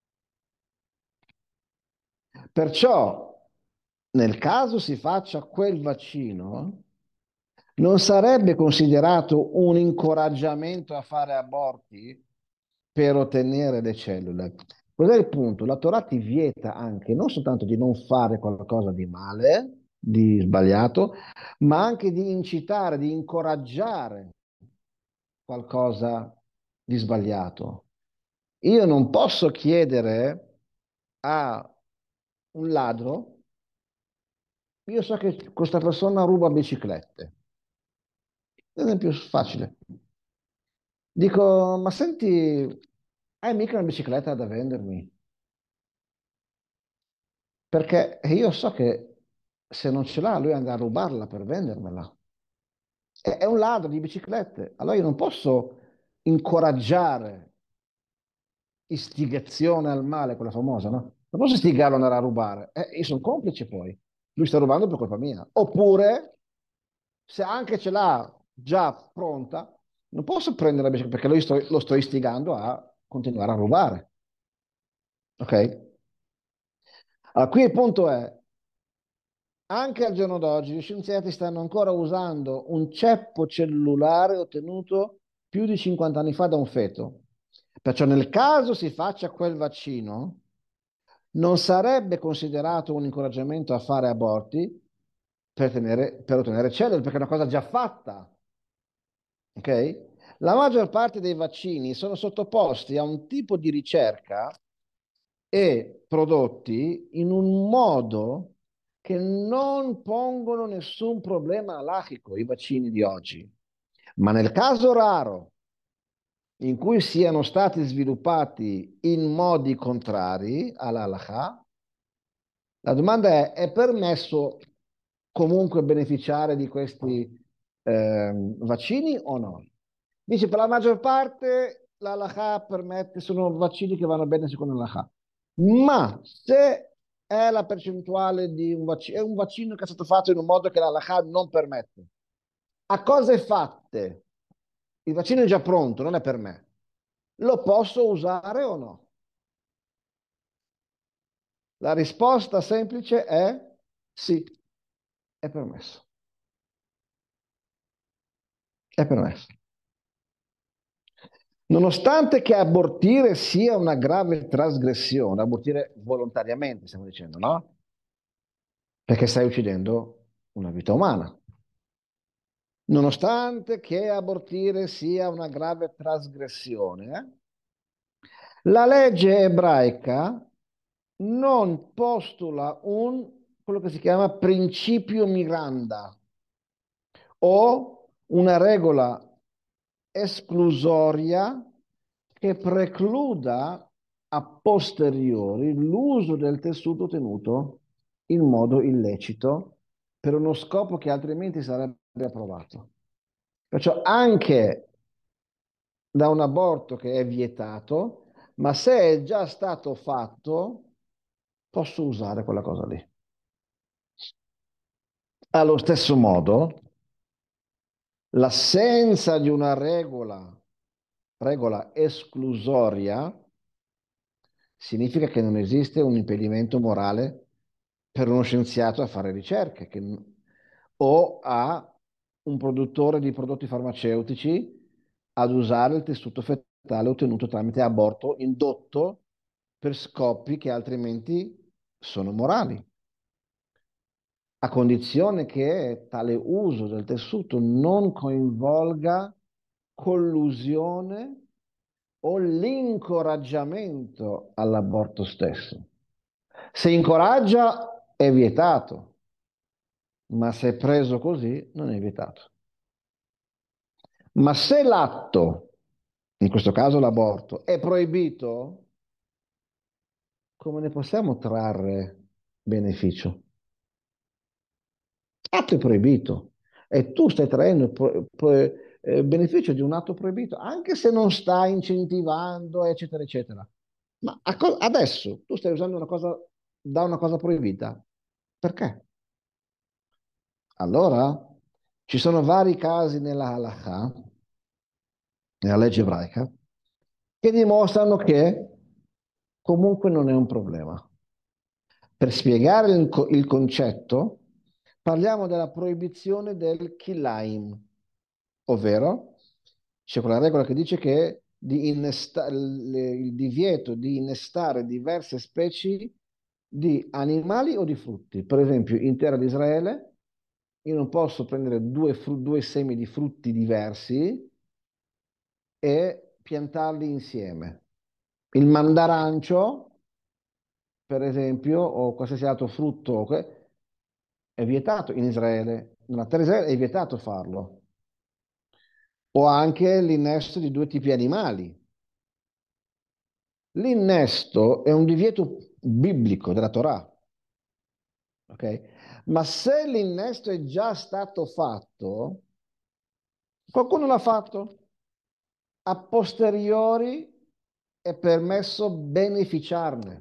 Perciò, nel caso si faccia quel vaccino, non sarebbe considerato un incoraggiamento a fare aborti per ottenere le cellule. Cos'è il punto? La Torah ti vieta anche non soltanto di non fare qualcosa di male, di sbagliato, ma anche di incitare, di incoraggiare qualcosa di sbagliato. Io non posso chiedere a un ladro, io so che questa persona ruba biciclette. L'esempio facile. Dico, ma senti, hai mica una bicicletta da vendermi? Perché io so che se non ce l'ha, lui andrà a rubarla per vendermela. È un ladro di biciclette. Allora io non posso incoraggiare istigazione al male, quella famosa, no? Non posso istigarlo ad andare a rubare. Io sono complice poi. Lui sta rubando per colpa mia. Oppure, se anche ce l'ha già pronta, non posso prendere la bicicletta perché lo sto istigando a continuare a rubare. Ok? Allora, qui il punto è, anche al giorno d'oggi gli scienziati stanno ancora usando un ceppo cellulare ottenuto più di 50 anni fa da un feto. Perciò nel caso si faccia quel vaccino, non sarebbe considerato un incoraggiamento a fare aborti per ottenere cellule, perché è una cosa già fatta. Ok? La maggior parte dei vaccini sono sottoposti a un tipo di ricerca e prodotti in un modo che non pongono nessun problema alachico, i vaccini di oggi. Ma nel caso raro in cui siano stati sviluppati in modi contrari all'halakha, la domanda è permesso comunque beneficiare di questi vaccini o no? Dice, per la maggior parte l'halakha permette, sono vaccini che vanno bene secondo l'halakha. Ma se è la percentuale di un vaccino, è un vaccino che è stato fatto in un modo che l'halakha non permette, a cose fatte, il vaccino è già pronto, non è per me, lo posso usare o no? La risposta semplice è sì, è permesso. È permesso. Nonostante che abortire sia una grave trasgressione, abortire volontariamente, stiamo dicendo, no? Perché stai uccidendo una vita umana. Nonostante che abortire sia una grave trasgressione, la legge ebraica non postula quello che si chiama principio Miranda o una regola esclusoria che precluda a posteriori l'uso del tessuto ottenuto in modo illecito per uno scopo che altrimenti sarebbe approvato. Perciò anche da un aborto che è vietato, ma se è già stato fatto, posso usare quella cosa lì. Allo stesso modo, l'assenza di una regola esclusoria, significa che non esiste un impedimento morale per uno scienziato a fare ricerche o a un produttore di prodotti farmaceutici ad usare il tessuto fetale ottenuto tramite aborto indotto per scopi che altrimenti sono morali. a condizione che tale uso del tessuto non coinvolga collusione o l'incoraggiamento all'aborto stesso. Se incoraggia è vietato, ma se è preso così non è vietato. Ma se l'atto, in questo caso l'aborto, è proibito, come ne possiamo trarre beneficio? L'atto è proibito e tu stai traendo beneficio di un atto proibito, anche se non stai incentivando, eccetera, eccetera. Ma adesso tu stai usando una cosa da una cosa proibita. Perché? Allora, ci sono vari casi nella halakha, nella legge ebraica, che dimostrano che comunque non è un problema. Per spiegare il concetto, parliamo della proibizione del kilaim, ovvero c'è quella regola che dice che il divieto di innestare diverse specie di animali o di frutti. Per esempio, in terra di Israele, io non posso prendere due semi di frutti diversi e piantarli insieme. Il mandarancio, per esempio, o qualsiasi altro frutto, è vietato in Israele. Nella terra di Israele è vietato farlo. O anche l'innesto di due tipi animali. L'innesto è un divieto biblico della Torah. Ok? Ma se l'innesto è già stato fatto, qualcuno l'ha fatto, a posteriori è permesso beneficiarne.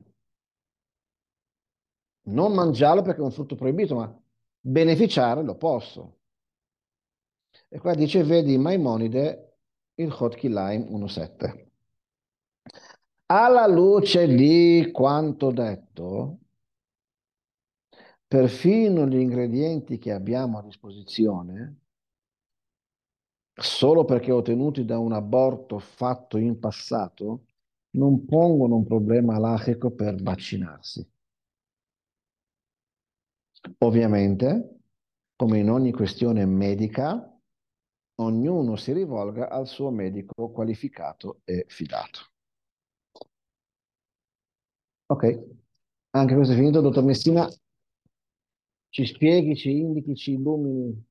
Non mangiarlo perché è un frutto proibito, ma beneficiare lo posso. E qua dice, vedi Maimonide, il Hot Kilaim 1.7. Alla luce di quanto detto, perfino gli ingredienti che abbiamo a disposizione, solo perché ottenuti da un aborto fatto in passato, non pongono un problema halachico per vaccinarsi. Ovviamente, come in ogni questione medica, ognuno si rivolga al suo medico qualificato e fidato. Ok, anche questo è finito, dottor Messina. Ci spieghi, ci indichi, ci illumini.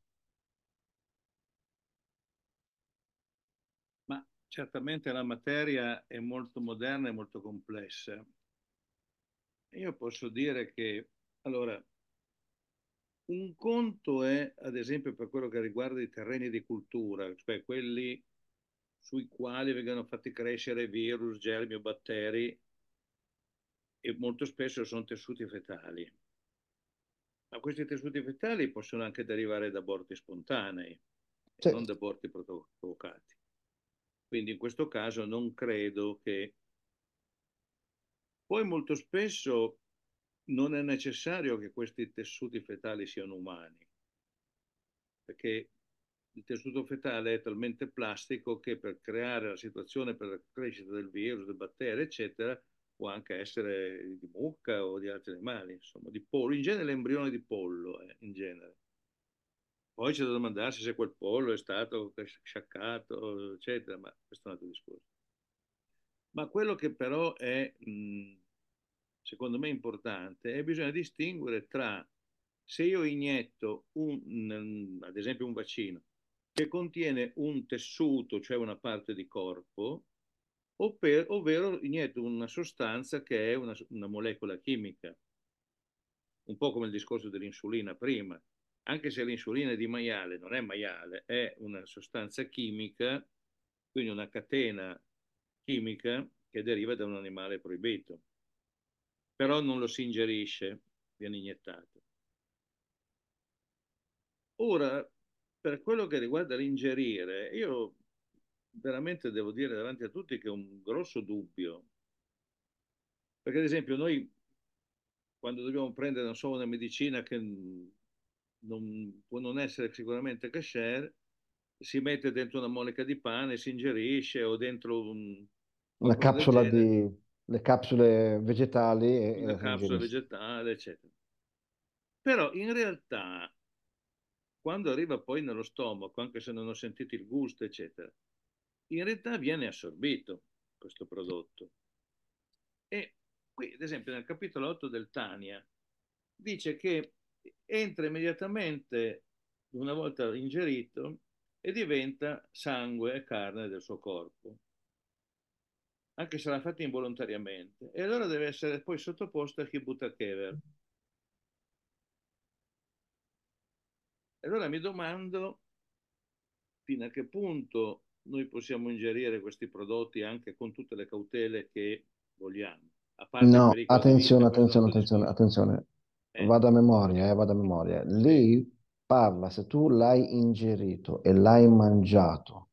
Ma certamente la materia è molto moderna e molto complessa. Io posso dire che, allora, un conto è, ad esempio, per quello che riguarda i terreni di cultura, cioè quelli sui quali vengono fatti crescere virus, germi o batteri e molto spesso sono tessuti fetali. Ma questi tessuti fetali possono anche derivare da aborti spontanei e Sì. non da aborti provocati. Quindi in questo caso non credo che... Poi molto spesso non è necessario che questi tessuti fetali siano umani, perché il tessuto fetale è talmente plastico che per creare la situazione per la crescita del virus, del batterio, eccetera, può anche essere di mucca o di altri animali, insomma, di pollo, in genere l'embrione di pollo, in genere. Poi c'è da domandarsi se quel pollo è stato sciaccato, eccetera, ma questo è un altro discorso. Ma quello che però è, secondo me, importante è che bisogna distinguere tra se io inietto ad esempio un vaccino che contiene un tessuto, cioè una parte di corpo, ovvero inietto una sostanza che è una molecola chimica, un po' come il discorso dell'insulina prima. Anche se l'insulina è di maiale, non è maiale, è una sostanza chimica, quindi una catena chimica che deriva da un animale proibito. Però non lo si ingerisce, viene iniettato. Ora, per quello che riguarda l'ingerire, io veramente devo dire davanti a tutti che ho un grosso dubbio. Perché ad esempio noi quando dobbiamo prendere, non so, una medicina che può non essere sicuramente kasher, si mette dentro una moleca di pane, si ingerisce o dentro La qualcosa del capsula genere, le capsule vegetali e una le si capsula ingerisce. vegetale, eccetera. Però in realtà, quando arriva poi nello stomaco, anche se non ho sentito il gusto, eccetera, in realtà viene assorbito questo prodotto. E qui, ad esempio, nel capitolo 8 del Tania, dice che entra immediatamente, una volta ingerito, e diventa sangue e carne del suo corpo, anche se l'ha fatto involontariamente. E allora deve essere poi sottoposto a Kibbutz Kever. E allora mi domando fino a che punto noi possiamo ingerire questi prodotti anche con tutte le cautele che vogliamo, a parte il No, pericolo di attenzione, vita, questo è un attenzione, altro attenzione, discorso. attenzione. Eh, Vado a memoria. sì, Lì parla, se tu l'hai ingerito e l'hai mangiato,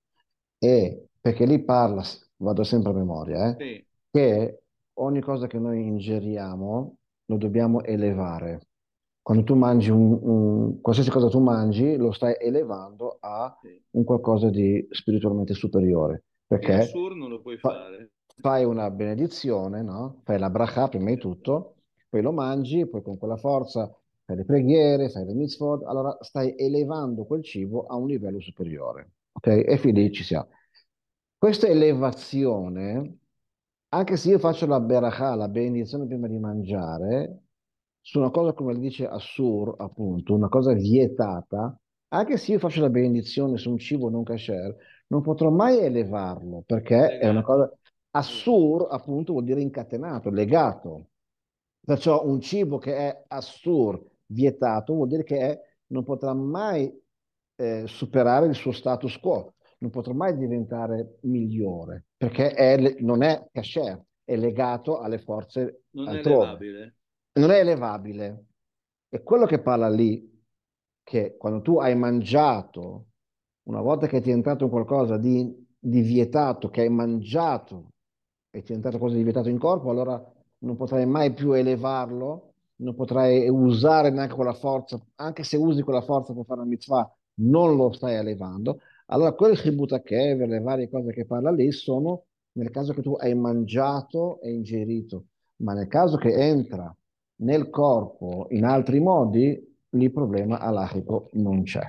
e perché lì parla, vado sempre a memoria, sì, che ogni cosa che noi ingeriamo lo dobbiamo elevare. Quando tu mangi qualsiasi cosa tu mangi, lo stai elevando a sì. un qualcosa di spiritualmente superiore, E a perché Sur non lo puoi fa- fare. fai una benedizione, no? Fai la bracha prima di tutto, poi lo mangi, poi con quella forza fai le preghiere, fai le mitzvot, allora stai elevando quel cibo a un livello superiore, ok? E fin lì ci siamo. Questa elevazione, anche se io faccio la berachà, la benedizione prima di mangiare, su una cosa come le dice Assur, appunto, una cosa vietata, anche se io faccio la benedizione su un cibo non kasher, non potrò mai elevarlo, perché è una cosa... Legato. Esatto. Assur, appunto, vuol dire incatenato, legato. Perciò un cibo che è assur, vietato, vuol dire non potrà mai superare il suo status quo, non potrà mai diventare migliore, perché non è kasher, è legato alle forze Non è altrove, elevabile. non è elevabile. È quello che parla lì, che quando tu hai mangiato, una volta che ti è entrato in qualcosa di vietato, che hai mangiato e ti è entrato qualcosa di vietato in corpo, allora non potrai mai più elevarlo, non potrai usare neanche quella forza, anche se usi quella forza per fare una mitzvah, non lo stai elevando. Allora, quel Chibut Kever, le varie cose che parla lì, sono nel caso che tu hai mangiato e ingerito, ma nel caso che entra nel corpo in altri modi, lì il problema alachico non c'è.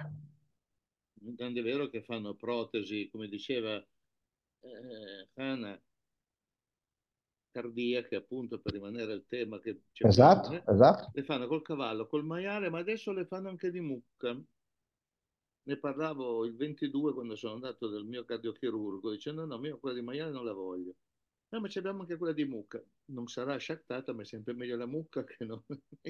Tanto è vero che fanno protesi, come diceva Hanna, cardiache, appunto per rimanere al tema che ci Esatto, occasiona, esatto. le fanno col cavallo, col maiale, ma adesso le fanno anche di mucca. Ne parlavo il 22 quando sono andato dal mio cardiochirurgo, dicendo no, io quella di maiale non la voglio. No, ma abbiamo anche quella di mucca. Non sarà sciattata, ma è sempre meglio la mucca che non...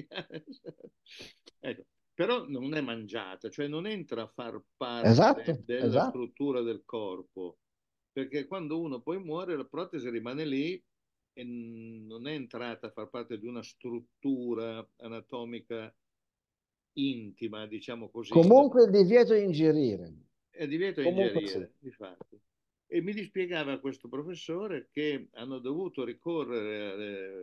Ecco, però non è mangiata, cioè non entra a far parte Esatto, della esatto. struttura del corpo, perché quando uno poi muore la protesi rimane lì e non è entrata a far parte di una struttura anatomica intima, diciamo così, Comunque il divieto è ingerire. è divieto di Comunque sì. ingerire, di fatto. E mi dispiegava questo professore che hanno dovuto ricorrere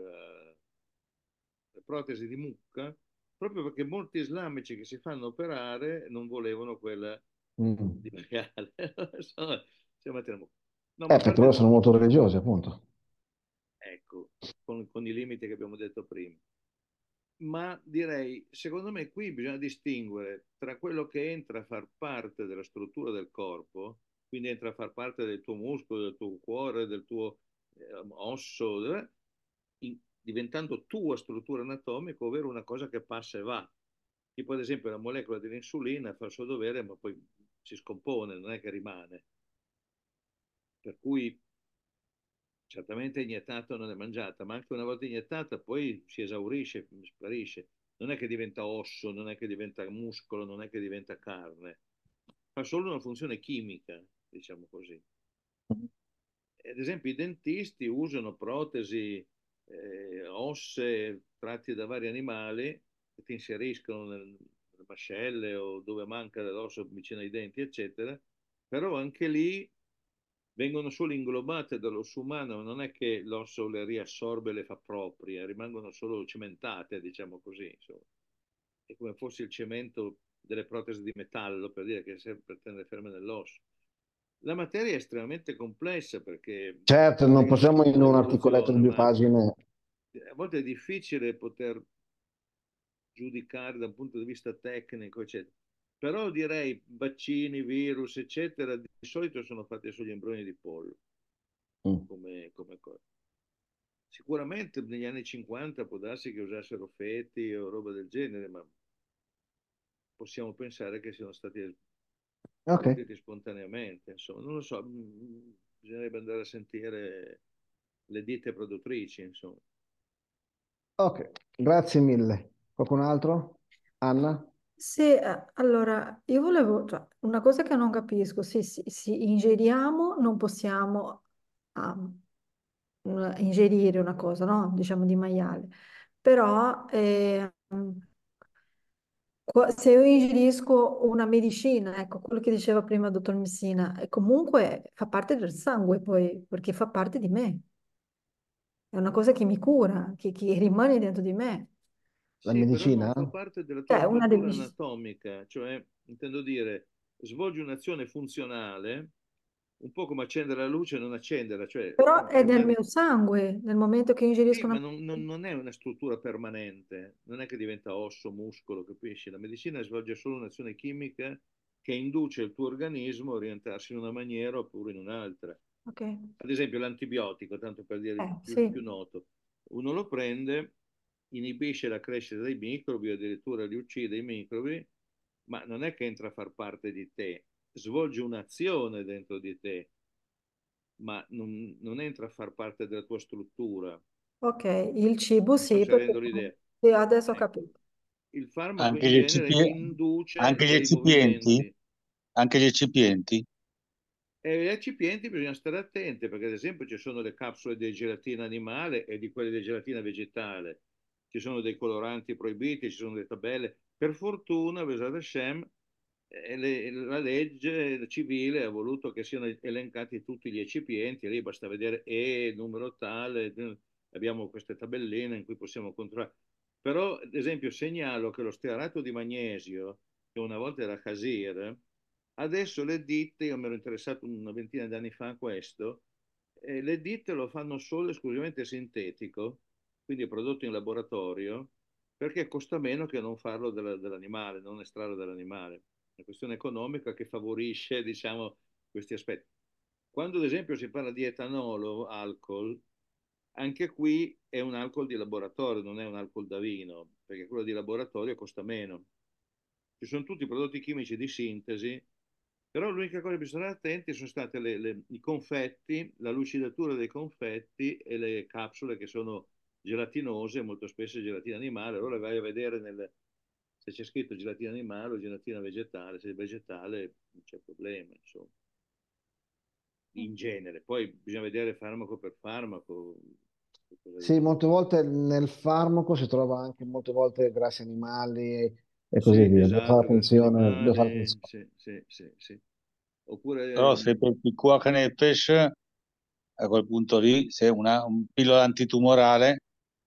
alle protesi di mucca proprio perché molti islamici che si fanno operare non volevano quella Mm. di maiale. Siamo a mucca. No, ma a Perché loro parte, sono molto religiosi, appunto. ecco, con i limiti che abbiamo detto prima. Ma direi, secondo me qui bisogna distinguere tra quello che entra a far parte della struttura del corpo, quindi entra a far parte del tuo muscolo, del tuo cuore, del tuo osso, diventando tua struttura anatomica, ovvero una cosa che passa e va. Tipo ad esempio la molecola dell'insulina fa il suo dovere, ma poi si scompone, non è che rimane. Per cui certamente iniettata non è mangiata, ma anche una volta iniettata poi si esaurisce, sparisce. Non è che diventa osso, non è che diventa muscolo, non è che diventa carne. Fa solo una funzione chimica, diciamo così. Ad esempio i dentisti usano protesi ossee tratti da vari animali che ti inseriscono nelle mascelle o dove manca l'osso vicino ai denti, eccetera, però anche lì vengono solo inglobate dall'osso umano, non è che l'osso le riassorbe e le fa proprie, rimangono solo cementate, diciamo così. Insomma. È come fosse il cemento delle protesi di metallo, per dire che serve per tenere ferme nell'osso. La materia è estremamente complessa perché Certo, non possiamo in un articoletto di l'evoluzione, due ma pagine. a volte è difficile poter giudicare da un punto di vista tecnico, eccetera. Però direi vaccini, virus, eccetera, di solito sono fatti sugli embrioni di pollo, Mm. come cosa. Sicuramente negli anni 50 può darsi che usassero feti o roba del genere, ma possiamo pensare che siano stati Ok, evoluti spontaneamente. Insomma, non lo so, bisognerebbe andare a sentire le ditte produttrici, insomma. ok, grazie mille. Qualcun altro? Anna? Sì, allora, io volevo, cioè, una cosa che non capisco, sì, ingeriamo, non possiamo ah, ingerire una cosa, no? Diciamo di maiale, però se io ingerisco una medicina, ecco, quello che diceva prima il dottor Messina, comunque fa parte del sangue poi, perché fa parte di me, è una cosa che mi cura, che rimane dentro di me, La Sì, però non medicina? fa parte della tua cioè una struttura deficienza. anatomica, cioè, intendo dire, svolgi un'azione funzionale, un po' come accendere la luce e non accenderla, cioè Però è nel rimane. mio sangue, nel momento che Sì, ingerisco ma una... non è una struttura permanente, non è che diventa osso, muscolo, capisci? La medicina svolge solo un'azione chimica che induce il tuo organismo a orientarsi in una maniera oppure in un'altra. Ok, Ad esempio l'antibiotico, tanto per dire il più sì, noto, uno lo prende, inibisce la crescita dei microbi, addirittura li uccide i microbi, ma non è che entra a far parte di te, svolge un'azione dentro di te, ma non entra a far parte della tua struttura. ok, il cibo Non so sì, se perché rendo l'idea. sì, adesso ho Ecco, capito. il farmaco Anche in genere induce anche gli dei eccipienti? movimenti. Anche gli eccipienti? E gli recipienti bisogna stare attenti perché ad esempio ci sono le capsule di gelatina animale e di quelle di gelatina vegetale, ci sono dei coloranti proibiti, ci sono delle tabelle. Per fortuna, Besat Hashem, la legge civile ha voluto che siano elencati tutti gli eccipienti, lì basta vedere numero tale, abbiamo queste tabelline in cui possiamo controllare. Però, ad esempio, segnalo che lo stearato di magnesio, che una volta era Casir, adesso le ditte, io mi ero interessato una ventina di anni fa a questo, le ditte lo fanno solo e esclusivamente sintetico, quindi è prodotto in laboratorio, perché costa meno che non farlo dall'animale, non estrarlo dall'animale. È una questione economica che favorisce, diciamo, questi aspetti. Quando ad esempio si parla di etanolo, alcol, anche qui è un alcol di laboratorio, non è un alcol da vino, perché quello di laboratorio costa meno. Ci sono tutti i prodotti chimici di sintesi, però l'unica cosa che bisogna stare attenti sono state i confetti, la lucidatura dei confetti e le capsule che sono gelatinose, molto spesso gelatina animale. Allora vai a vedere se c'è scritto gelatina animale o gelatina vegetale, se è vegetale non c'è problema, insomma, in genere. Poi bisogna vedere farmaco per farmaco. Sì, molte volte nel farmaco si trova anche molte volte grassi animali e così Sì, via. Devo fare esatto, grassi attenzione, devo fare animali, attenzione. sì, sì, sì, sì. Oppure Però se per piccoa pesce, a quel punto lì, se un pillola antitumorale,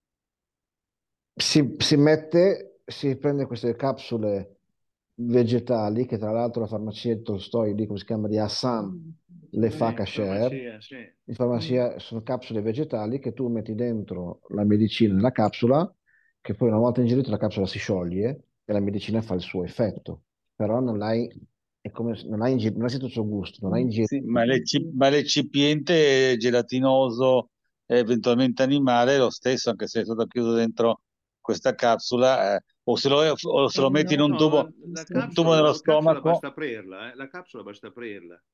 Si prende queste capsule vegetali che tra l'altro la farmacia di Tolstoi, lì come si chiama, di Hassan, le sì, fa in kasher. farmacia, sì. In farmacia sono capsule vegetali che tu metti dentro la medicina nella capsula, che poi una volta ingerita la capsula si scioglie e la medicina fa il suo effetto. Però non hai, è come, non hai sentito il suo gusto, non hai ingerito. sì, ma l'eccipiente gelatinoso e eventualmente animale è lo stesso, anche se è stato chiuso dentro questa capsula, o se lo metti in No, No, un tubo nello la capsula stomaco. basta aprirla, la capsula basta aprirla.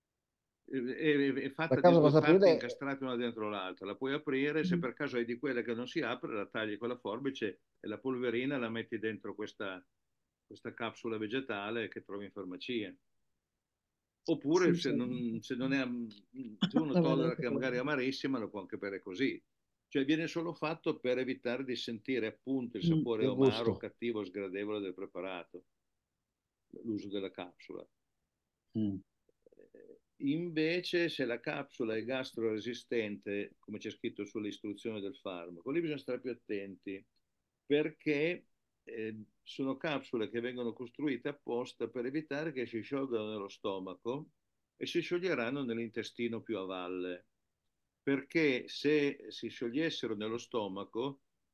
È La fatta di capsula due basta parti aprire. incastrate una dentro l'altra. La puoi aprire, se per caso hai di quelle che non si apre, la tagli con la forbice e la polverina la metti dentro questa capsula vegetale che trovi in farmacia. Oppure sì, sì. se uno È vero tollera anche che magari è quello. amarissima, lo può anche bere così. Cioè viene solo fatto per evitare di sentire appunto il sapore Il amaro, gusto. cattivo, sgradevole del preparato, l'uso della capsula. Mm. Invece, se la capsula è gastroresistente, come c'è scritto sulle istruzioni del farmaco, lì bisogna stare più attenti perché sono capsule che vengono costruite apposta per evitare che si sciolgano nello stomaco e si scioglieranno nell'intestino più a valle. Perché se si sciogliessero nello stomaco,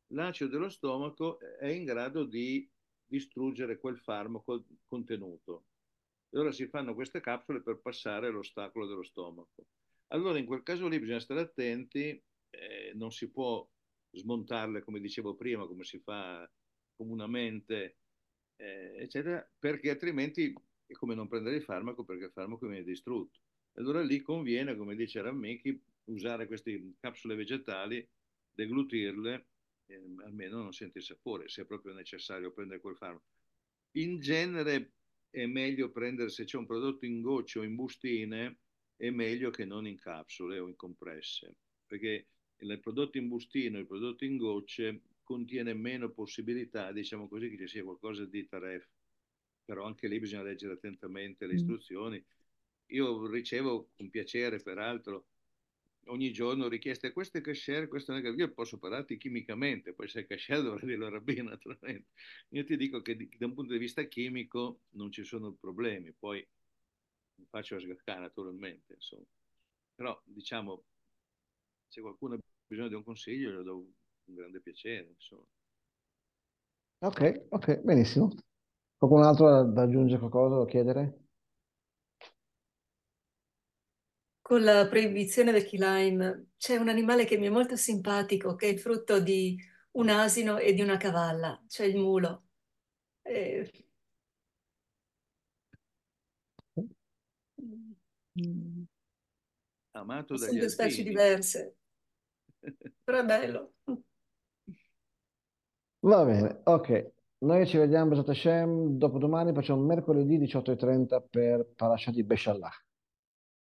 l'acido dello stomaco è in grado di distruggere quel farmaco contenuto. E ora si fanno queste capsule per passare l'ostacolo dello stomaco. Allora in quel caso lì bisogna stare attenti, non si può smontarle come dicevo prima, come si fa comunemente, eccetera, perché altrimenti è come non prendere il farmaco perché il farmaco viene distrutto. Allora lì conviene, come dice Rammicchi, usare queste capsule vegetali, deglutirle, almeno non senti il sapore, se è proprio necessario prendere quel farmaco. In genere è meglio prendere, se c'è un prodotto in gocce o in bustine, è meglio che non in capsule o in compresse, perché il prodotto in bustino e il prodotto in gocce contiene meno possibilità, diciamo così, che ci sia qualcosa di taref, però anche lì bisogna leggere attentamente le istruzioni. Io ricevo con piacere, peraltro, ogni giorno richieste, questo è kasher, questo è io posso parlarti chimicamente, poi se è kasher dovrei dirlo a rabbino naturalmente. Io ti dico che da un punto di vista chimico non ci sono problemi, poi non faccio sgaccare naturalmente, insomma. Però diciamo, se qualcuno ha bisogno di un consiglio, glielo do un grande piacere, insomma. Ok, ok, benissimo. Qualcun altro da aggiungere qualcosa o chiedere? Con la proibizione del key lime c'è un animale che mi è molto simpatico, che è il frutto di un asino e di una cavalla, cioè il mulo. Eh, Amato sono dagli due specie alpini. diverse, però è bello. Va bene, ok. Noi ci vediamo, Besat Hashem, dopodomani facciamo mercoledì 18:30 per Parashat di Beshalach.